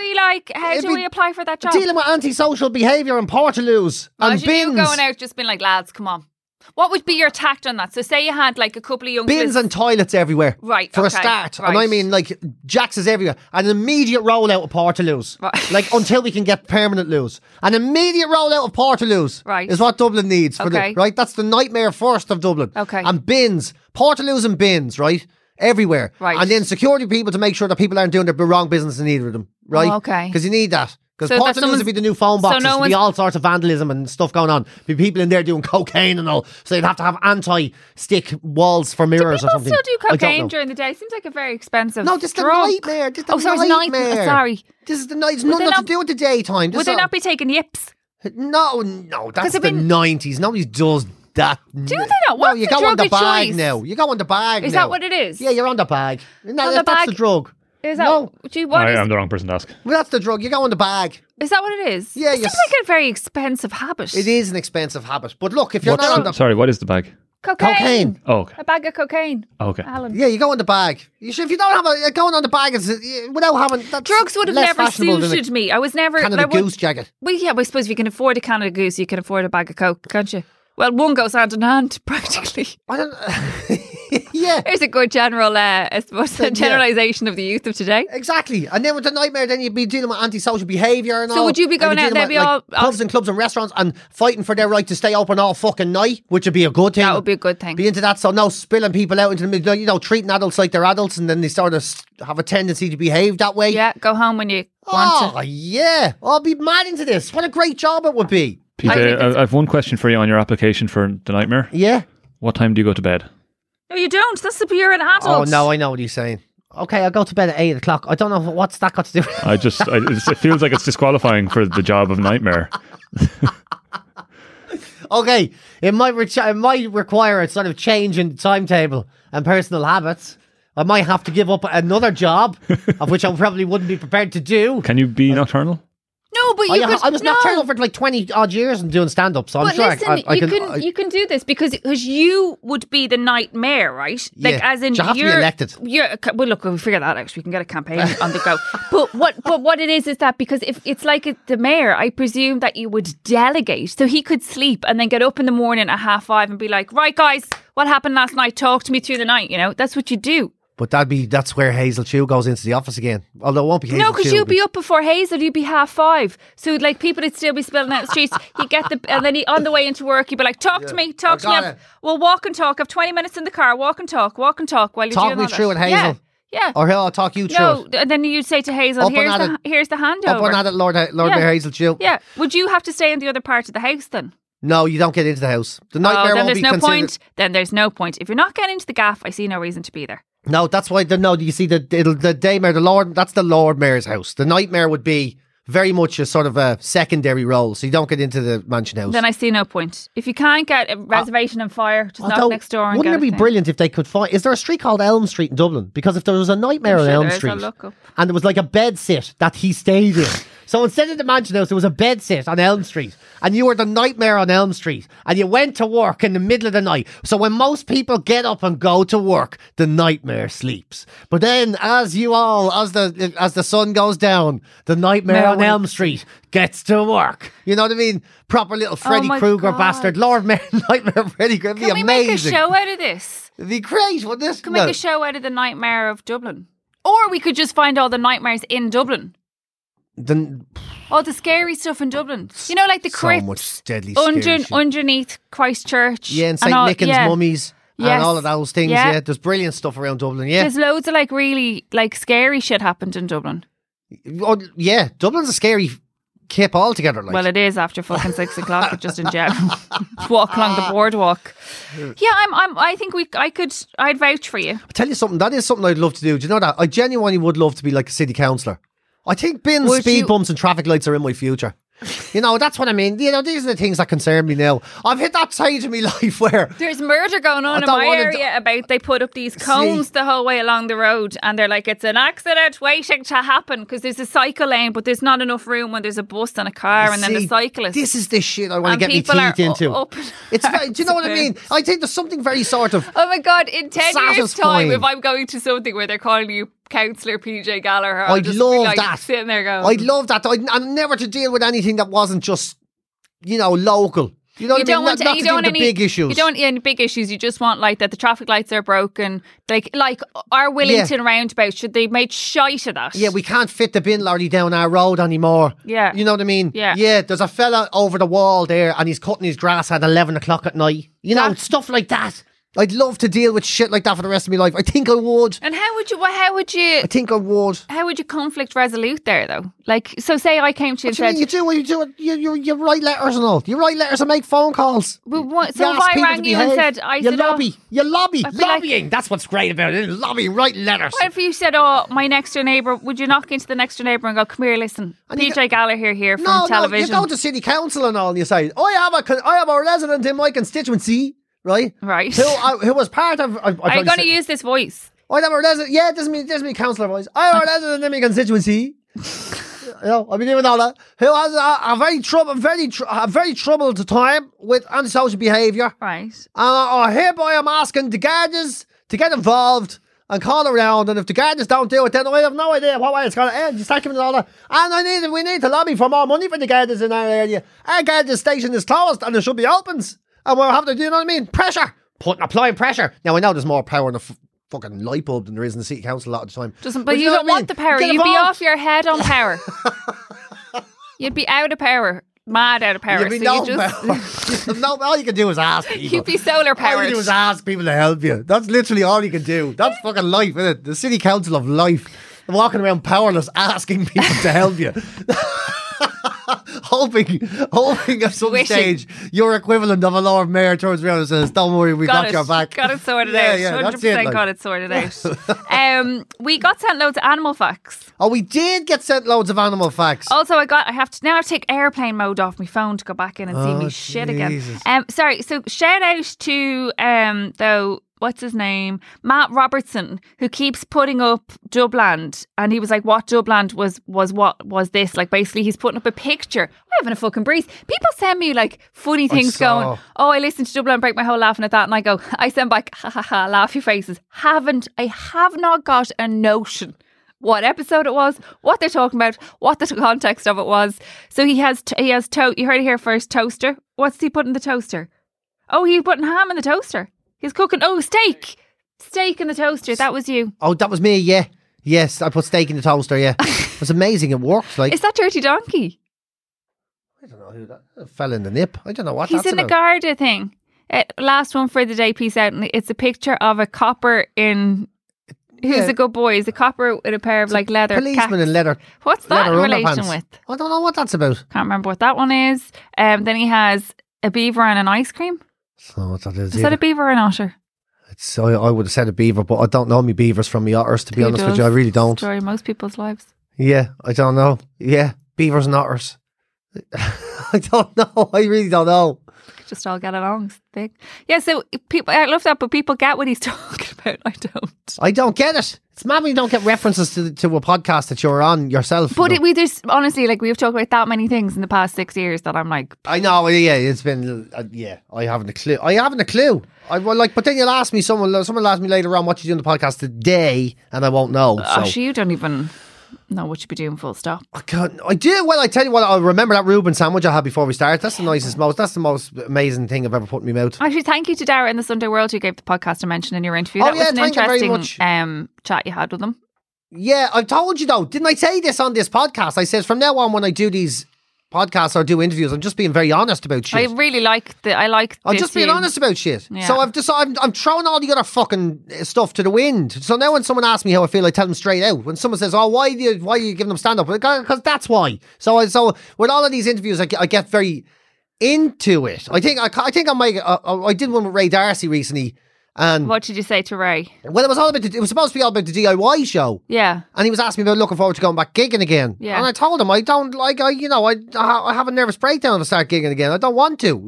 we apply for that job? Dealing with antisocial behaviour and portaloos and bins. You going out just being like, lads, come on. What would be your tact on that? So say you had like a couple of young bins and toilets everywhere. Right. For a start. Right. And I mean like Jack's is everywhere. An immediate rollout of portaloos. Right. Like until we can get permanent loos. An immediate rollout of portaloos. Right. Is what Dublin needs. For okay. right? That's the nightmare first of Dublin. Okay. And bins. Portaloos and bins, right? Everywhere. Right. And then security people to make sure that people aren't doing the wrong business in either of them. Right? Oh, okay. Because you need that. Because So portaloos would be the new phone boxes. There'd be all sorts of vandalism and stuff going on. Be people in there doing cocaine and all. So they'd have to have anti-stick walls for mirrors or something. Do people still do cocaine during the day? Seems like a very expensive No, just drug. the nightmare. Just the sorry, nightmare. Sorry. This is the night. It's nothing to do with the daytime. Would they not be taking yips? No, that's the 90s. Nobody does that. Do they not? What's you the go on the drug of bag choice? now. You go on the bag Is now. that what it is? Yeah, you're on the bag. No, On that's the bag? the drug. Is that No. I'm the wrong person to ask. Well, that's the drug. You go on the bag. Is that what it is? Yeah, it seems like a very expensive habit. It is an expensive habit. But look, if you're not on the... Sorry, what is the bag? Cocaine. Oh, okay. A bag of cocaine. Okay. Alan. Yeah, you go on the bag. If you don't have going on the bag is without having... Drugs would have never suited me. I was never... Canada Goose jacket. Well, yeah, I suppose if you can afford a Canada Goose, you can afford a bag of Coke, can't you? Well, one goes hand in hand, practically. I don't... Yeah. There's a good general, I suppose, generalisation of the youth of today. Exactly. And then with the nightmare, then you'd be dealing with antisocial behaviour and all. So would you be going out there, pubs and clubs and restaurants and fighting for their right to stay open all fucking night, which would be a good thing. That would be a good thing. Be into that. So no spilling people out into the middle, treating adults like they're adults, and then they sort of have a tendency to behave that way. Yeah, go home when you want to. Oh, yeah. I'll be mad into this. What a great job it would be. PJ, I have one question for you on your application for the nightmare. Yeah. What time do you go to bed? No, you don't. That's the you're an adult. Oh, no, I know what he's saying. Okay, I'll go to bed at 8 o'clock. I don't know what's that got to do with it feels like it's disqualifying for the job of nightmare. Okay, it might require a sort of change in timetable and personal habits. I might have to give up another job, of which I probably wouldn't be prepared to do. Can you be nocturnal? No, but you could, I was nocturnal for like 20 odd years and doing stand up, so I'm but sure listen, you can do this because you would be the nightmare, right? Like Yeah. as in Do you have to be elected? Well, look, we'll figure that out. We can get a campaign on the go. But what it is that because if it's like the mayor, I presume that you would delegate, so he could sleep and then get up in the morning at 5:30 and be like, right, guys, what happened last night? Talk to me through the night. You know, that's what you do. But that's where Hazel Chew goes into the office again. Although it won't be Hazel No, because Chew, you'd be up before Hazel, you'd be 5:30. So like people would still be spilling out the streets. You get and then on the way into work, you'd be like, talk to me. Well, walk and talk. I have 20 minutes in the car. Walk and talk while you're talk doing me all through that. it, Hazel. Yeah. Or I'll talk you through No, it. and then you'd say to Hazel, here's the handover. Up on that, Lord Mayor Hazel Chew. Yeah. Would you have to stay in the other part of the house then? No, you don't get into the house. The nightmare then won't there's be no considered. point. Then there's no point. If you're not getting into the gaff, I see no reason to be there. No, that's why. You see, the daymare, that's the Lord Mayor's house. The nightmare would be very much a sort of a secondary role, so you don't get into the mansion house. Then I see no point. If you can't get a reservation on fire, just knock next door and wouldn't get it be brilliant if they could find? Is there a street called Elm Street in Dublin? Because if there was a nightmare on Elm Street, and there was like a bed sit that he stayed in. So instead of the mansion house, there was a bed sit on Elm Street, and you were the nightmare on Elm Street, and you went to work in the middle of the night. So when most people get up and go to work, the nightmare sleeps. But then, as the sun goes down, the nightmare on Elm Street gets to work. You know what I mean? Proper little Freddy Krueger bastard, Lord Mayor Nightmare Freddy Krueger. It'd be amazing. Can we make a show out of this? It'd be great, wouldn't it? Can we make a show out of the nightmare of Dublin? Or we could just find all the nightmares in Dublin. All the scary stuff in Dublin. You know, like the crypts. So much deadly scary shit. Underneath Christchurch. Yeah, and St. Nickens mummies. Yes. And all of those things, yeah. There's brilliant stuff around Dublin, yeah. There's loads of like really like scary shit happened in Dublin. Oh, yeah, Dublin's a scary kip altogether. Like. Well, it is after fucking 6 o'clock, but just in general. Walk along the boardwalk. Yeah, I think I'd vouch for you. I'll tell you something, that is something I'd love to do. Do you know that? I genuinely would love to be like a city councillor. I think bins, speed bumps and traffic lights are in my future. You know, that's what I mean. You know, these are the things that concern me now. I've hit that stage of my life where there's murder going on in my area about they put up these cones the whole way along the road and they're like, it's an accident waiting to happen because there's a cycle lane but there's not enough room when there's a bus and a car and then the cyclist. This is the shit I want to get my teeth into. It's very, do you know what I mean? I think there's something very sort of oh my God, in 10 years time, if I'm going to something where they're calling you Councillor PJ Gallagher, I'd love that. Sitting there going, I'd love that. I'd never to deal with anything that wasn't just, you know, local. You know what I mean? Not to deal with the big issues. You don't want any big issues. You just want like that the traffic lights are broken. Like our Willington roundabout, should they made shite of that? Yeah, we can't fit the bin lorry down our road anymore. Yeah. You know what I mean? Yeah. Yeah, there's a fella over the wall there and he's cutting his grass at 11 o'clock at night. You know, stuff like that. I'd love to deal with shit like that for the rest of my life. I think I would. And how would you? I think I would. How would you conflict resolute there, though? Like, so say I came to you and said, you do it. You write letters and all. You write letters and make phone calls. So if I rang you and said, you lobby. Lobbying. That's what's great about it. Lobbying. Write letters. What if you said, oh, my next door neighbour? Would you knock into the next door neighbour and go, come here, listen, PJ Gallagher here from television. No, you go to city council and all, and you say, I have a resident in my constituency. Right. Who was part of? Are you going to use this voice? I have a resident. Yeah, this is me councillor voice. I have a resident in my constituency. You know, I've been doing all that. Who has a very troubled time with antisocial behaviour. Right. And hereby I'm asking the Gardas to get involved and call around. And if the Gardas don't do it, then I have no idea what way it's going to end. You start giving it all that. And we need to lobby for more money for the Gardas in our area. Our Gardas station is closed and there should be opens. And we'll have to, do you know what I mean? Pressure. Applying pressure. Now, I know there's more power in a fucking light bulb than there is in the city council a lot of the time. But you don't want the power. You'd be off your head on power. You'd be out of power. Mad out of power. You'd be power. All you can do is ask people. You'd be solar powered. All you do is ask people to help you. That's literally all you can do. That's fucking life, isn't it? The city council of life. Walking around powerless, asking people to help you. hoping at some stage your equivalent of a Lord Mayor turns around and says, don't worry, we got your back. Got it sorted out. 100% got it sorted out. We got sent loads of animal facts. Oh, we did get sent loads of animal facts. Also, I have to take airplane mode off my phone to go back in and see me shit again. Sorry, so shout out to though what's his name? Matt Robertson, who keeps putting up Dubland. And he was like, what Dubland was this? Like, basically, he's putting up a picture. I'm having a fucking breeze. People send me like funny things going, oh, I listened to Dubland, break my whole laughing at that. And I send back, ha ha ha, laugh your faces. I have not got a notion what episode it was, what they're talking about, what the context of it was. So he has you heard it here first, toaster. What's he putting in the toaster? Oh, he's putting ham in the toaster. He's cooking, steak in the toaster. That was you. Oh, that was me, yeah. Yes, I put steak in the toaster, yeah. It was amazing, it worked. Like, is that Dirty Donkey? I don't know who that fell in the nip. I don't know what he's that's in about. the Garda thing. Last one for the day, peace out. And it's a picture of a copper in... Who's a good boy? He's a copper with a pair of like leather policeman cats. in leather. What's that leather in relation underpants. with? I don't know what that's about. Can't remember what that one is. Then he has a beaver and an ice cream. So what that is? Is that a beaver or an otter? I would have said a beaver, but I don't know me beavers from me otters, to be honest with you. I really don't. Story of most people's lives. Yeah, I don't know. Yeah, beavers and otters. I don't know. I really don't know. Just all get along. It's big. Yeah, so people, I love that, but people get what he's talking about. I don't. I don't get it. It's mad when you don't get references to a podcast that you're on yourself. But there's honestly, like, we've talked about that many things in the past 6 years that I'm like, I know. Yeah, it's been. I haven't a clue. But then you'll ask me. Someone will ask me later on what you do on the podcast today, and I won't know. So you don't even know what you'd be doing. Full stop. I do. Well, I tell you what. I remember that Reuben sandwich I had before we started. That's the nicest, that's the most amazing thing I've ever put in my mouth. Actually, thank you to Dara in the Sunday World who gave the podcast a mention in your interview. Oh, That was an thank you very interesting chat you had with him. Yeah, I've told you though. Didn't I say this on this podcast? I said from now on when I do these podcasts or do interviews, I'm just being very honest about shit. I really like I'm just being honest about shit. Yeah. So I'm throwing all the other fucking stuff to the wind. So now when someone asks me how I feel, I tell them straight out. When someone says, "Oh, why are you giving them stand up?" Because that's why. So with all of these interviews, I get very into it. I think I might. I did one with Ray Darcy recently. And what did you say to Ray? Well, it was supposed to be all about the DIY show. Yeah. And he was asking me about looking forward to going back gigging again. Yeah. And I told him I don't like, I have a nervous breakdown if I start gigging again. I don't want to,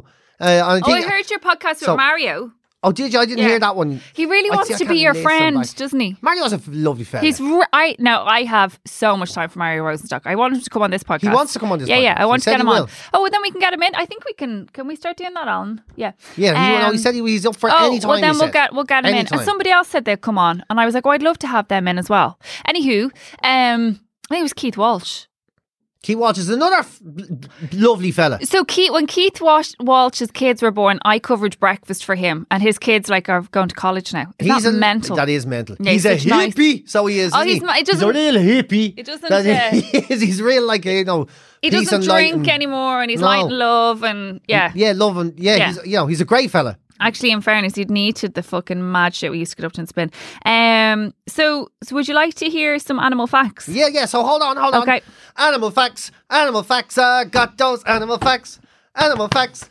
I heard your podcast with Mario. Oh, did you? I didn't hear that one. He really wants to be your friend, doesn't he? Mario's a lovely fella. I have so much time for Mario Rosenstock. I want him to come on this podcast. He wants to come on this podcast. Yeah, I want to get him on. Oh, well, then we can get him in. I think we can. Can we start doing that, Alan? Yeah. Yeah, he said he's up for any time. Well, then we'll get him in. And somebody else said they'd come on. And I was like, I'd love to have them in as well. Anywho, I think it was Keith Walsh. Keith Walsh is another lovely fella. So when Keith Walsh's kids were born, I covered breakfast for him, and his kids are going to college now. He's mental. That is mental. Yeah, he's a hippie, so he is. Oh, he's a real hippie. It doesn't. He's real, He doesn't drink anymore, and he's light and love, and love and he's a great fella. Actually, in fairness, you'd need to the fucking mad shit we used to get up to and spin. So would you like to hear some animal facts? Yeah. So hold on. Okay. Animal facts. I got those animal facts. Animal facts.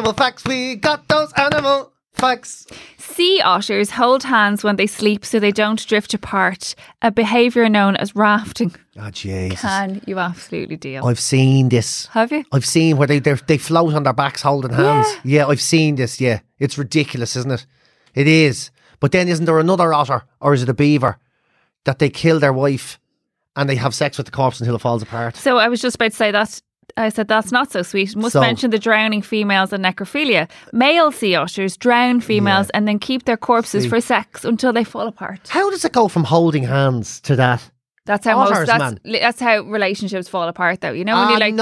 We got those animal facts. Sea otters hold hands when they sleep so they don't drift apart. A behaviour known as rafting. Oh, Jesus. Can you absolutely deal? I've seen this. Have you? I've seen where they float on their backs holding hands. Yeah, I've seen this, yeah. It's ridiculous, isn't it? It is. But then isn't there another otter, or is it a beaver, that they kill their wife and they have sex with the corpse until it falls apart? So I was just about to say that. I said that's not so sweet. Must mention the drowning females and necrophilia. Male sea otters drown females and then keep their corpses for sex until they fall apart. How does it go from holding hands to that? That's how that's how relationships fall apart, though. You know when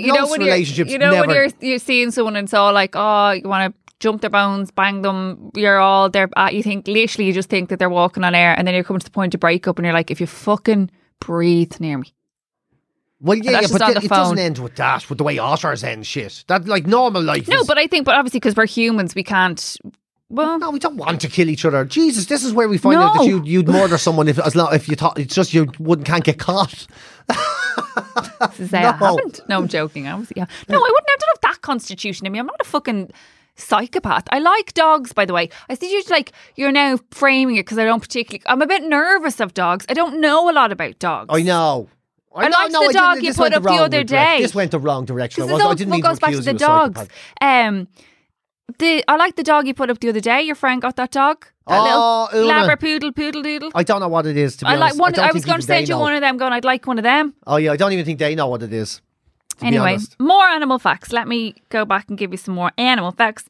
you're seeing someone and it's all like, oh, you want to jump their bones, bang them, you're all there. You think literally, you just think that they're walking on air, and then you're coming to the point of breakup, and you're like, if you fucking breathe near me. Well, yeah, but it doesn't end with that, with the way otters end shit. That, like, normal life. No, but obviously because we're humans, we can't. Well, no, we don't want to kill each other. Jesus, this is where we find out that you'd murder someone if you thought it's just you can't get caught. I haven't. No, I'm joking. No, I wouldn't. I don't have that constitution in me. I'm not a fucking psychopath. I like dogs, by the way. I see you're now framing it because I don't particularly. I'm a bit nervous of dogs. I don't know a lot about dogs. I know. I liked the dog you put up the other day. This went the wrong direction. I didn't mean to accuse you of psychopathy. I like the dog you put up the other day. Your friend got that dog. That little Una. Labra poodle doodle. I don't know what it is, to be I like honest. one. I don't was think going to even they send you know. one of them. Going, I'd like one of them. Oh yeah, I don't even think they know what it is. To be Anyway, honest. more animal facts. Let me go back and give you some more animal facts.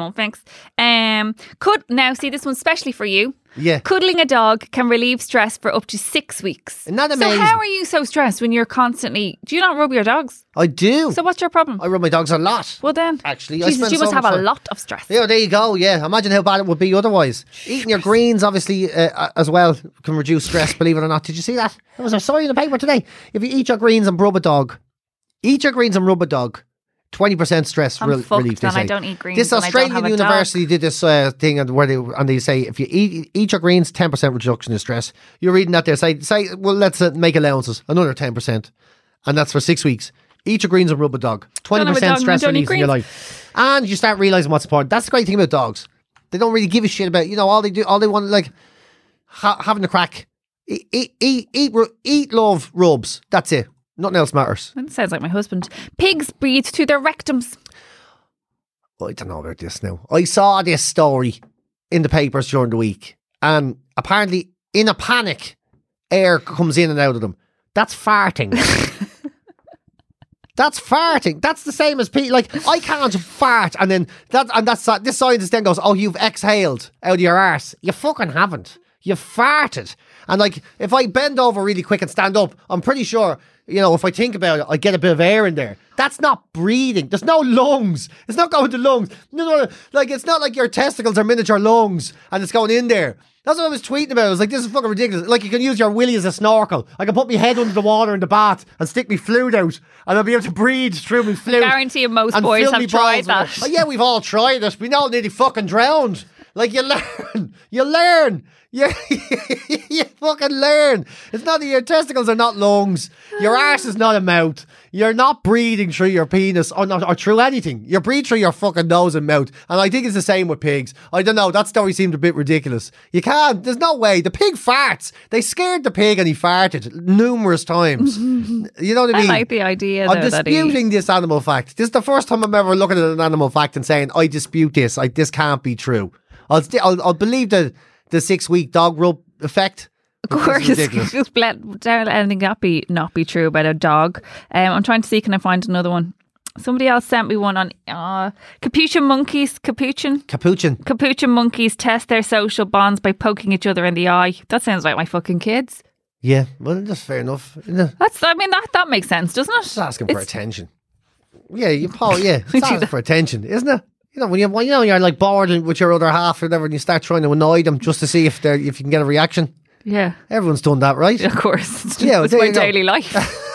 Now see this one's specially for you. Yeah. Cuddling a dog can relieve stress for up to 6 weeks. Isn't that amazing? So how are you so stressed when you're constantly... Do you not rub your dogs? I do. So what's your problem? I rub my dogs a lot. Well then. Actually, I Jesus, spend you must so have much a time. lot of stress. Yeah, there you go. Yeah, imagine how bad it would be otherwise. Eating your greens, obviously, as well, can reduce stress. Believe it or not. Did you see that? There was a sign in the paper today. If you eat your greens and rub a dog, 20% stress I'm relief. fucked They then. say. I don't eat greens This and I don't Australian have a university did this thing, and they say if you eat your greens, 10% reduction in stress. You're reading that there. Say, well, let's make allowances, another 10%, and that's for 6 weeks. Eat your greens and rub a dog. 20% stress relief in your life, and you start realizing what's important. That's the great thing about dogs. They don't really give a shit about, all they want, like having the crack. Eat, love, rubs. That's it. Nothing else matters. That sounds like my husband. Pigs breathe through their rectums. I don't know about this now. I saw this story in the papers during the week, and apparently, in a panic, air comes in and out of them. That's farting. That's farting. That's the same as pee. Like, I can't fart, and then this scientist then goes, "Oh, you've exhaled out of your arse." You fucking haven't. You farted. And like, if I bend over really quick and stand up, I'm pretty sure, if I think about it, I get a bit of air in there. That's not breathing. There's no lungs. It's not going to lungs. No, like, it's not like your testicles are miniature lungs and it's going in there. That's what I was tweeting about. I was like, this is fucking ridiculous. Like, you can use your willy as a snorkel. I can put my head under the water in the bath and stick my flute out, and I'll be able to breathe through my flute. I guarantee you most boys have tried that. Oh, yeah, we've all tried it. We all nearly fucking drowned. Like, you learn. You fucking learn. It's not that your testicles are not lungs. Your arse is not a mouth. You're not breathing through your penis or through anything. You breathe through your fucking nose and mouth. And I think it's the same with pigs. I don't know. That story seemed a bit ridiculous. You can't. There's no way. The pig farts. They scared the pig and he farted numerous times. You know what I mean? I like the idea, I'm though, disputing this animal fact. This is the first time I'm ever looking at an animal fact and saying, I dispute this. This can't be true. I'll believe the 6-week dog rub effect. Of course, just don't let anything not be true about a dog. I'm trying to see, can I find another one? Somebody else sent me one on capuchin monkeys. Capuchin monkeys test their social bonds by poking each other in the eye. That sounds like my fucking kids. Yeah, well, that's fair enough. That makes sense, doesn't it? It's asking for attention. Yeah, it's asking for attention, isn't it? When you're like bored with your other half or whatever, and you start trying to annoy them just to see if you can get a reaction. Yeah, everyone's done that, right? Of course, it's my daily life.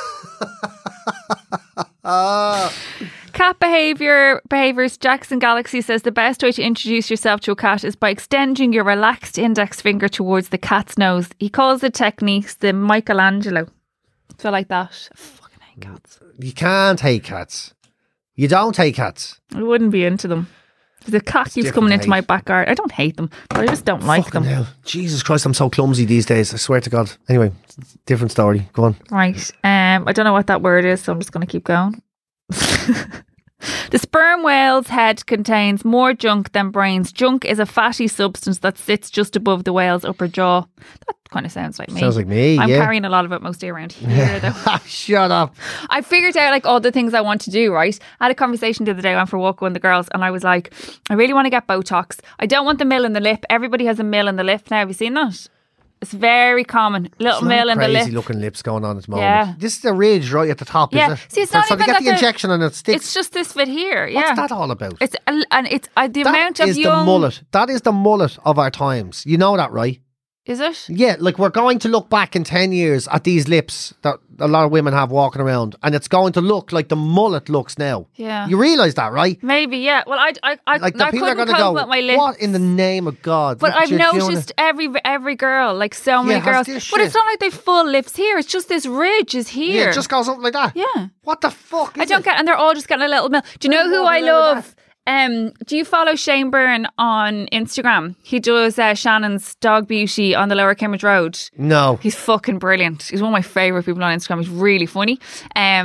Cat behaviours. Jackson Galaxy says the best way to introduce yourself to a cat is by extending your relaxed index finger towards the cat's nose. He calls the techniques the Michelangelo. So like that. I fucking hate cats. You can't hate cats. You don't hate cats. I wouldn't be into them. The cat keeps coming into my backyard. I don't hate them, but I just don't like them. Hell. Jesus Christ, I'm so clumsy these days. I swear to God. Anyway, different story. Go on. Right. I don't know what that word is, so I'm just going to keep going. The sperm whale's head contains more junk than brains. Junk is a fatty substance that sits just above the whale's upper jaw. That kind of sounds like me. Sounds like me, I'm carrying a lot of it mostly around here, though. Shut up. I figured out like all the things I want to do, right? I had a conversation the other day. I went for a walk with the girls and I was like, I really want to get Botox. I don't want the mill in the lip. Everybody has a mill in the lip now. Have you seen that? It's very common. Little mill in the lip. Crazy looking lips going on at the moment. Yeah. This is the ridge right at the top, is it? See, it's not so even they get that the injection and it sticks. It's just this bit here. Yeah. What's that all about? It's the amount of is young... the mullet. That is the mullet of our times. You know that, right? Is it? Yeah, like we're going to look back in 10 years at these lips that a lot of women have walking around, and it's going to look like the mullet looks now. Yeah. You realise that, right? Maybe, yeah. Well, I like the people are couldn't going to go, with my lips. what in the name of God? But I've noticed every girl, like so many girls. But it's not like they've full lips here. It's just this ridge is here. Yeah, it just goes up like that. Yeah. What the fuck is I don't get, and they're all just getting a little mill. Do you know who I love? Do you follow Shane Byrne on Instagram? He does Shannon's Dog Beauty on the Lower Cambridge Road. No. He's fucking brilliant. He's one of my favourite people on Instagram. He's really funny. But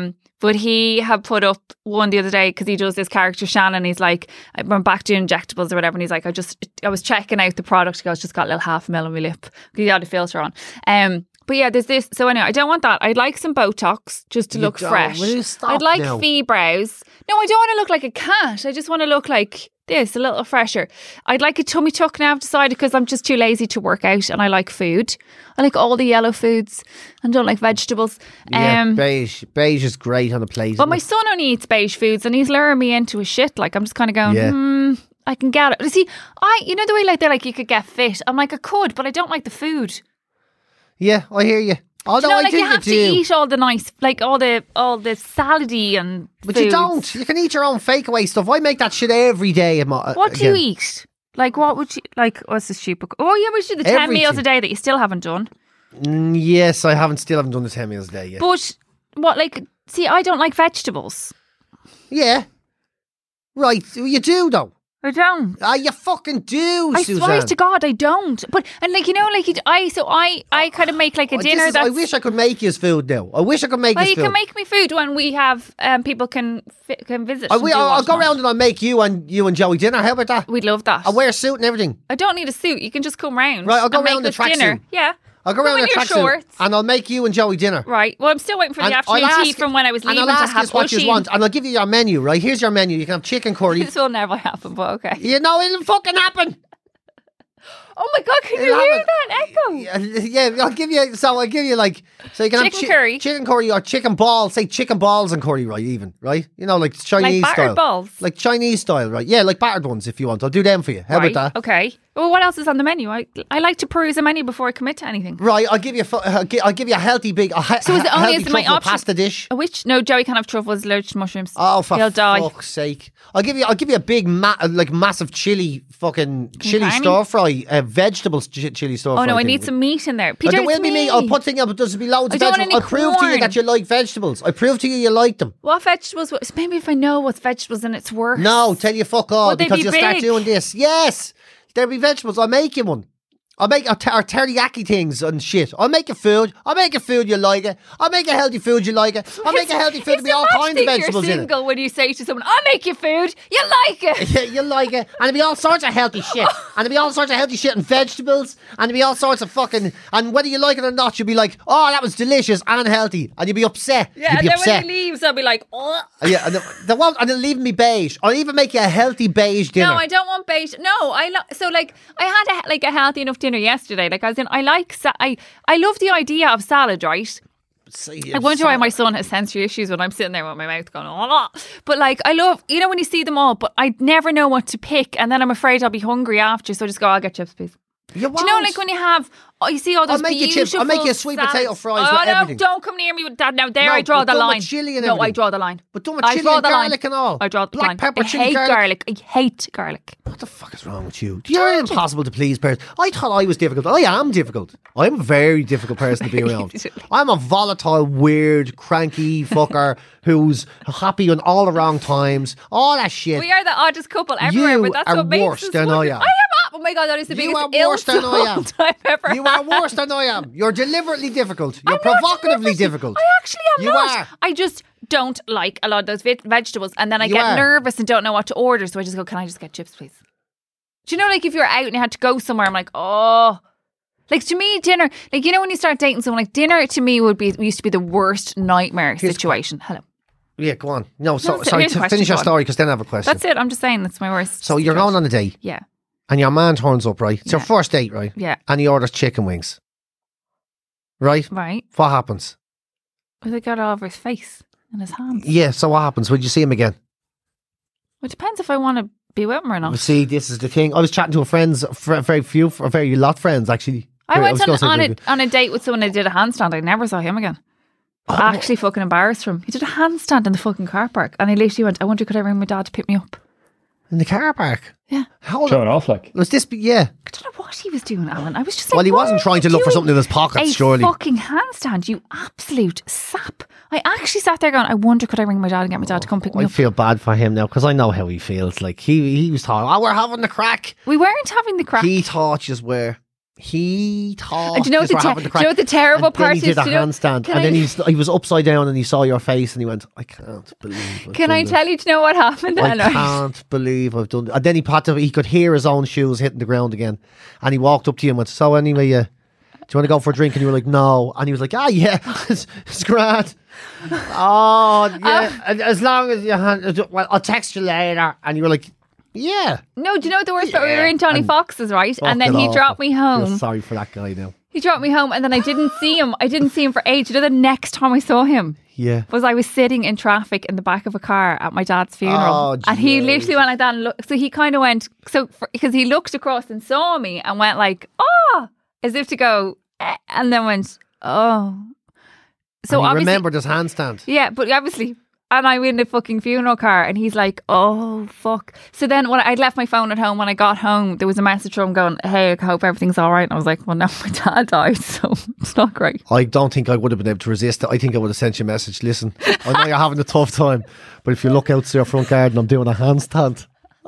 But he had put up one the other day because he does this character Shannon. He's like, I'm back to injectables or whatever. And he's like, I was checking out the product. He goes, just got a little 0.5 ml on my lip because he had a filter on. But yeah, there's this. So anyway, I don't want that. I'd like some Botox just to look fresh. Will you stop I'd like now? fee brows. No, I don't want to look like a cat. I just want to look like this, a little fresher. I'd like a tummy tuck now, I've decided, because I'm just too lazy to work out and I like food. I like all the yellow foods and don't like vegetables. Beige is great on a plate. But my son only eats beige foods and he's luring me into a shit. Like, I'm just kind of going, I can get it. See, you know the way like they're like, you could get fit. I'm like, I could, but I don't like the food. Yeah, I hear you. Although you know, I like think you have to eat all the nice, like all the salady and But foods. you don't. You can eat your own fake away stuff. I make that shit every day. What do you eat? Like, what would you, like, what's the stupid? Oh, yeah, we should do the 10 meals a day that you still haven't done. Yes, I still haven't done the 10 meals a day yet. But, what, like, see, I don't like vegetables. Yeah. Right, you do though. I don't. You fucking do, I Suzanne. swear to God, I don't. But, and like, you know, like, I kind of make like a dinner that's... I wish I could make you food now. I wish I could make you food. Well, you can make me food when we have, people can visit. I'll go around and I'll make you and Joey dinner. How about that? We'd love that. I'll wear a suit and everything. I don't need a suit. You can just come round. Right, I'll go and around make the us dinner. tracksuit. Yeah. I'll go around in a your tracksuit shorts. and I'll make you and Joey dinner. Right. Well, I'm still waiting for the afternoon tea from when I was leaving and I'll to ask have you what you want, and I'll give you your menu. Right, here's your menu. You can have chicken curry. This will never happen, but okay. You know it'll fucking happen. Oh my God! Can you hear that echo? Yeah, I'll give you. So I'll give you like. So you can chicken have curry, chicken curry, or chicken balls. Say chicken balls and curry, right? Even right. You know, like Chinese like battered style. balls, like Chinese style, right? Yeah, like battered ones if you want. I'll do them for you. How about that? Okay. Well, what else is on the menu? I like to peruse a menu before I commit to anything. Right. I'll give you a healthy big. So is it only as my option? Pasta dish. A which? No, Joey can't have truffles, lurched mushrooms. Oh, for he'll die. fuck's sake! I'll give you a big massive chili stir fry, vegetables chili stir fry. Oh no, I need some meat in there. Peter, there will be meat. I'll put things up. There'll be loads of vegetables. I'll prove to you that you like vegetables. I prove to you like them. What vegetables? Maybe if I know what's vegetables, then it's worse. No, tell you fuck all because you'll start big? doing this. Yes, there'll be vegetables. I'll make you one. I'll make our teriyaki things and shit. I'll make you food. I'll make you food you like it. I'll make a healthy food you like it. I'll make a healthy food to be all kinds of vegetables in it. You're single when you say to someone, I'll make you food. You like it. Yeah, you like it. And it'll be all sorts of healthy shit. And it'll be all sorts of healthy shit and vegetables. And it'll be all sorts of fucking... And whether you like it or not, you'll be like, oh, that was delicious and healthy. And you'll be upset. Yeah, and then when he leaves, I'll be like, oh. Yeah, and it'll leave me beige. I'll even make you a healthy beige dinner. No, I don't want beige. No, I had a healthy enough dinner yesterday. Like, as in, I love the idea of salad, right? I wonder why my son has sensory issues when I'm sitting there with my mouth going, oh. But like, I love, you know, when you see them all, but I never know what to pick, and then I'm afraid I'll be hungry after, so I just go, I'll get chips, please. Do you know, like when you have, you see all those beautiful I'll make you sweet potato fries with everything. Don't come near me with that now. There, I draw the line. No, I draw the line. But don't with chili and garlic and all. I draw the line. Black pepper, chili, garlic. I hate garlic. What the fuck is wrong with you? You're an impossible to please person. I thought I was difficult. I am difficult. I'm a very difficult person to be around. I'm a volatile, weird, cranky fucker who's happy on all the wrong times. All that shit. We are the oddest couple everywhere, but that's what makes us worse than I am. Oh my God, that is the biggest than I am. I've ever You are worse than I am. You're deliberately difficult. You're provocatively difficult. I actually am not. I just don't like a lot of those vegetables, and then I get nervous and don't know what to order, so I just go, can I just get chips, please? Do you know, like if you're out and you had to go somewhere, I'm like, oh. Like to me, dinner, like, you know, when you start dating someone, like dinner to me used to be the worst nightmare situation. Hello. Yeah, go on. No, sorry, to finish your story, because then I have a question. That's it. I'm just saying that's my worst. So you're going on a date. Yeah. And your man turns up, right? It's your first date, right? Yeah. And he orders chicken wings. Right? Right. What happens? Well, they got it all over his face and his hands. Yeah, so what happens? Would you see him again? Well, it depends if I want to be with him or not. Well, see, this is the thing. I was chatting to a friends, a very lot friends, actually. I went on a date with someone who did a handstand. I never saw him again. Actually fucking embarrassed for him. He did a handstand in the fucking car park, and he literally went, I wonder, could I ring my dad to pick me up? In the car park? Yeah. Showing off, like. Was this, yeah. I don't know what he was doing, Alan. I was just like, well, he wasn't trying to look for something in his pockets, surely. Fucking handstand, you absolute sap. I actually sat there going, I wonder, could I ring my dad and get my dad to come pick me up? I feel bad for him now, because I know how he feels. Like, he was talking, we're having the crack. We weren't having the crack. He thought you were. he thought. And do you know what the terrible part is? He did a handstand, and then he was upside down, and he saw your face, and he went, "I can't believe." Can I tell you? Do you know what happened? I can't believe I've done. And then he could hear his own shoes hitting the ground again, and he walked up to you and went, "So anyway, do you want to go for a drink?" And you were like, "No," and he was like, yeah, it's grand. Oh yeah, and as long as well, I'll text you later, and you were like. Yeah. No, do you know what the worst part? We were in Johnny Fox's, right? And then he dropped me home. Feel sorry for that guy now. He dropped me home and then I didn't see him. I didn't see him for ages. You know, the next time I saw him was I was sitting in traffic in the back of a car at my dad's funeral. And he literally went like that and looked. So he kind of went, because he looked across and saw me and went like, oh, as if to go, and then went, oh. So and he remembered his handstand. Yeah, but obviously... And I'm in the fucking funeral car and he's like, oh, fuck. So then when I'd left my phone at home, when I got home, there was a message from him going, hey, I hope everything's all right. And I was like, well, no, my dad died, so it's not great. I don't think I would have been able to resist it. I think I would have sent you a message. Listen, I know you're having a tough time, but if you look out to your front garden, I'm doing a handstand.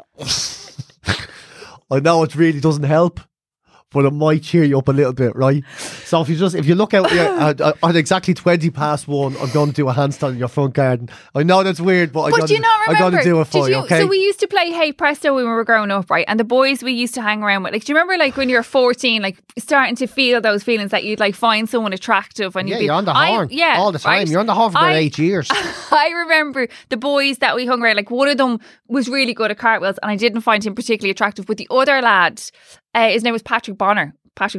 I know it really doesn't help, but it might cheer you up a little bit, right? So if you look out at exactly 1:20, I'm going to do a handstand in your front garden. I know that's weird, but I'm going to do it for you, okay? So we used to play Hey Presto when we were growing up, right? And the boys we used to hang around with, like, do you remember like when you were 14, like starting to feel those feelings that you'd like find someone attractive and you're on the horn all the time. Right? You're on the horn for about 8 years. I remember the boys that we hung around, like one of them was really good at cartwheels and I didn't find him particularly attractive, but the other lad, his name was Patrick Boner.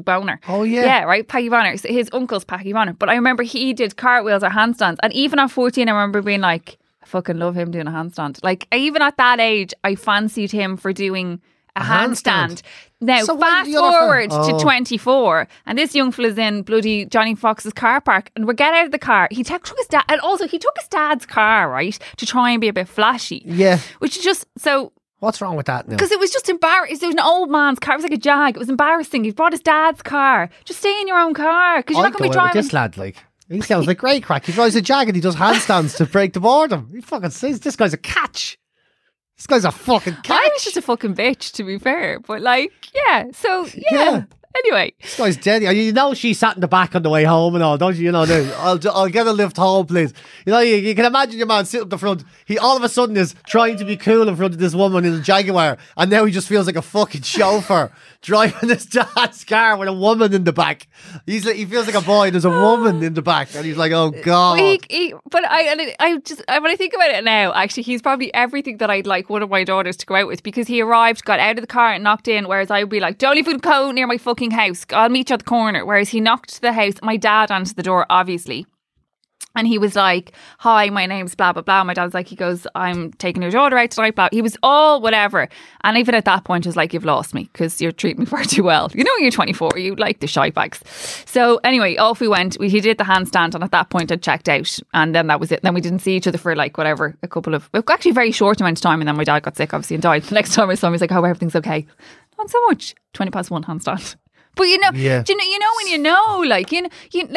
Oh yeah. Yeah, right, Paddy Bonner. So his uncle's Paddy Bonner. But I remember he did cartwheels or handstands. And even at 14, I remember being like, I fucking love him doing a handstand. Like, even at that age, I fancied him for doing a handstand. Now, so fast forward to 24, and this young fella's in bloody Johnny Fox's car park, and we get out of the car. He took his dad, and also he took his dad's car, right, to try and be a bit flashy. Yeah. Which is just so... What's wrong with that now? Because it was just embarrassing. It was an old man's car. It was like a Jag. It was embarrassing. He brought his dad's car. Just stay in your own car. Because you're not going to be driving. This lad, like, he sounds like great crack. He drives a Jag and he does handstands to break the boredom. He fucking says this guy's a catch. This guy's a fucking catch. I was just a fucking bitch, to be fair. But like, yeah. So, yeah. Anyway, this guy's dead. You know she sat in the back on the way home and all, don't you? You know, I'll get a lift home, please. You know, you can imagine your man sitting up the front. He all of a sudden is trying to be cool in front of this woman in a Jaguar, and now he just feels like a fucking chauffeur driving his dad's car with a woman in the back. He feels like a boy. There's a woman in the back, and he's like, oh god. But when I think about it now, actually, he's probably everything that I'd like one of my daughters to go out with, because he arrived, got out of the car, and knocked in. Whereas I would be like, don't even go near my fucking house. I'll meet you at the corner. Whereas he knocked the house. My dad answered the door, obviously. And he was like, hi, my name's blah, blah, blah. My dad's like, he goes, I'm taking your daughter out tonight, blah. He was all whatever. And even at that point, I was like, you've lost me because you're treating me far too well. You know, when you're 24, you like the shy bags. So anyway, off we went. He did the handstand, and at that point I'd checked out. And then that was it. And then we didn't see each other for like whatever, actually very short amount of time. And then my dad got sick, obviously, and died. The next time I saw him, he was like, oh, everything's okay. Not so much. 1:20 handstand. But you know, do you know when you know, like, you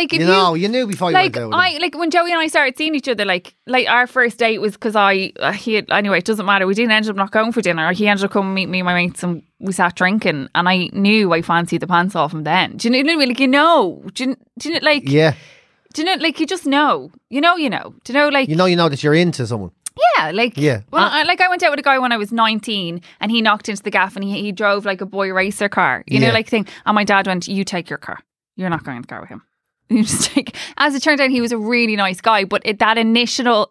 knew before you went out. Like when Joey and I started seeing each other, like our first date was because anyway, it doesn't matter. We didn't end up not going for dinner. He ended up coming meet me and my mates, and we sat drinking, and I knew I fancied the pants off him then. Do you know, like, you know, do you know, like, yeah. Do you know, like, you just know, you know, do you know, like, you know that you're into someone. Yeah, like, yeah. Well, I went out with a guy when I was 19, and he knocked into the gaff, and he drove like a boy racer car, you know, like thing. And my dad went, you take your car. You're not going in the car with him. You just take. As it turned out, he was a really nice guy, but that initial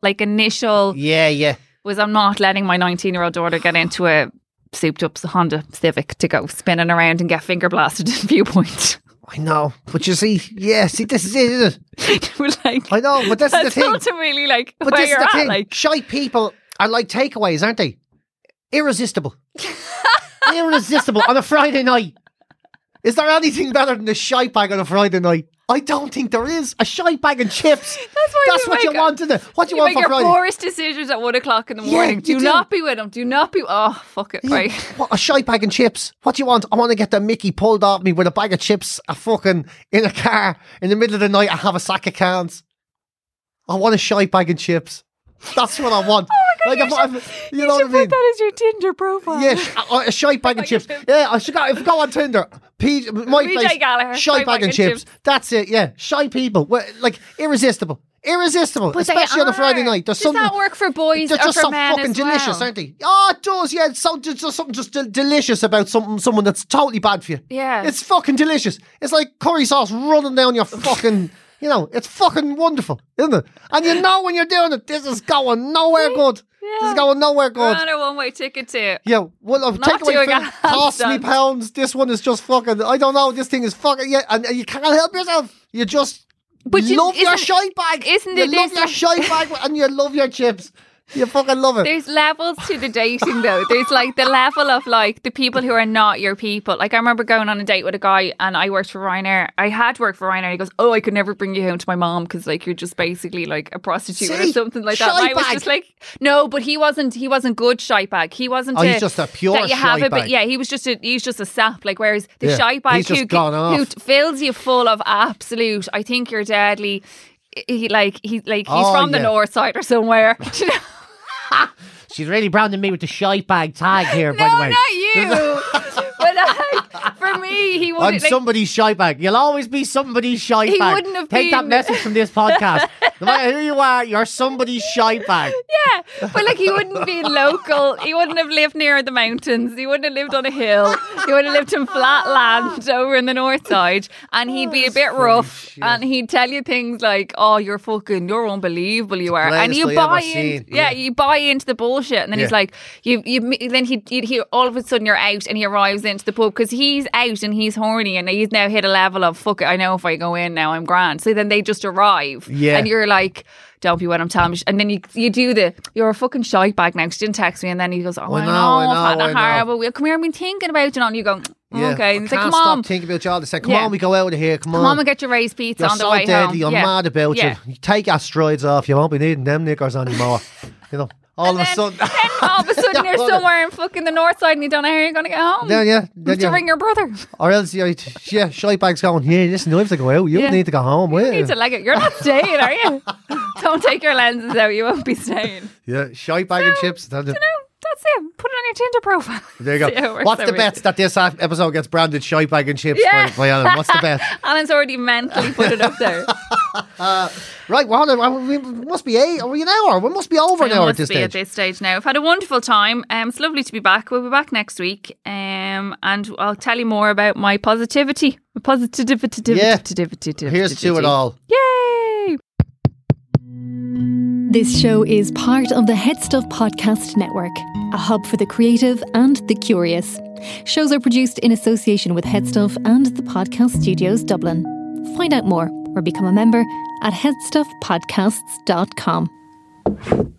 was, I'm not letting my 19-year-old daughter get into a souped up Honda Civic to go spinning around and get finger blasted in Viewpoint. I know, but you see, this is it, isn't it? Like, I know, but this is the thing. Ultimately, like, but where this you're is the at, thing. like, shy people are like takeaways, aren't they? Irresistible. Irresistible on a Friday night. Is there anything better than a shy bag on a Friday night? I don't think there is. A shy bag and chips. That's what you want, isn't it? What do you want for Friday? You make your poorest decisions at 1 o'clock in the morning. Do not be with him. Do not be. Oh, fuck it. Yeah. Right. What, a shy bag and chips. What do you want? I want to get the Mickey pulled off me with a bag of chips, in a car in the middle of the night. I have a sack of cans. I want a shy bag and chips. That's what I want. Oh my Like, you you know what I should mean? put that as your Tinder profile. Yeah, a shite bag of chips. Yeah, if you go on Tinder, my VJ face, Gallagher, shite bag and chips. That's it. Yeah, shy people. Like irresistible, But especially on a Friday night. Does that work for boys They're or just for so men fucking as well? delicious, aren't they? Oh, it does. Yeah, it's there's just something just delicious about someone that's totally bad for you. Yeah. It's fucking delicious. It's like curry sauce running down your fucking. It's fucking wonderful, isn't it? And you know when you're doing it, this is going nowhere good. This is going nowhere good. We're on a one-way ticket to it. Yeah, well, Not takeaway doing food a costs me handstand. pounds. This one is just fucking. I don't know. This thing is fucking. Yeah, and you can't help yourself. You just love your shite bag. Isn't you it? love your shite bag and you love your chips. You fucking love it. There's levels to the dating though. There's like the level of like the people who are not your people. Like I remember going on a date with a guy and I worked for Ryanair. I had worked for Ryanair. He goes, "Oh, I could never bring you home to my mom because like you're just basically like a prostitute or something like that." And I was just like, no, but he wasn't good shite bag. He wasn't. He's just a pure that you have shite a bit. bag. Yeah, he's just a sap. Like whereas the shite bag he's just gone off. who fills you full of absolute. I think you're deadly. He's from the north side or somewhere. You know? She's really branding me with the shite bag tag here, by No, the way. not you. But like, for me, he I'm wouldn't. somebody's shite bag. You'll always be somebody's shite He bag. wouldn't have Take that been- message from this podcast. No matter who you are, you're somebody's shite bag. Yeah, but like he wouldn't be local. He wouldn't have lived near the mountains. He wouldn't have lived on a hill. He would have lived in flat land over in the north side, and he'd be a bit rough. And he'd tell you things like, "Oh, you're unbelievable, you are," and you Greatest I buy ever in. seen. Yeah, you buy into the bullshit, and then he's like, Then you'd hear all of a sudden you're out, and he arrives into the pub because he's out and he's horny, and he's now hit a level of fuck it. I know if I go in now, I'm grand. So then they just arrive, and you're like, don't be what I'm telling you. And then you do you're a fucking shite bag now. She didn't text me, and then he goes, oh, I know, I've had a horrible week. Come here, I've been thinking about it, and you go, okay. And he's like, come on, thinking about you all the time. Come on, we go out of here. Come on and get your raised pizza you're on the so way deadly. home. You're mad about you. You take your strides off. You won't be needing them knickers anymore. All of a sudden, then all of a sudden you're somewhere in fucking the north side and you don't know how you're going to get home. Then you have to ring your brother. Or else, shite bag's going, listen, I have to go out. You need to go home. You need to leg it. You're not staying, are you? Don't take your lenses out. You won't be staying. Yeah, shite bag and chips. That's it. Put it on your Tinder profile. There you go. What's the bet that this episode gets branded shite bag and chips by Alan? What's the bet? Alan's already mentally put it up there. Right, we must be an hour. We must be over an hour at this stage. At this stage now. I've had a wonderful time. It's lovely to be back. We'll be back next week, and I'll tell you more about my positivity. Here's to it all. Yay! This show is part of the Head Stuff Podcast Network, a hub for the creative and the curious. Shows are produced in association with Head Stuff and the Podcast Studios Dublin. Find out more or become a member at headstuffpodcasts.com.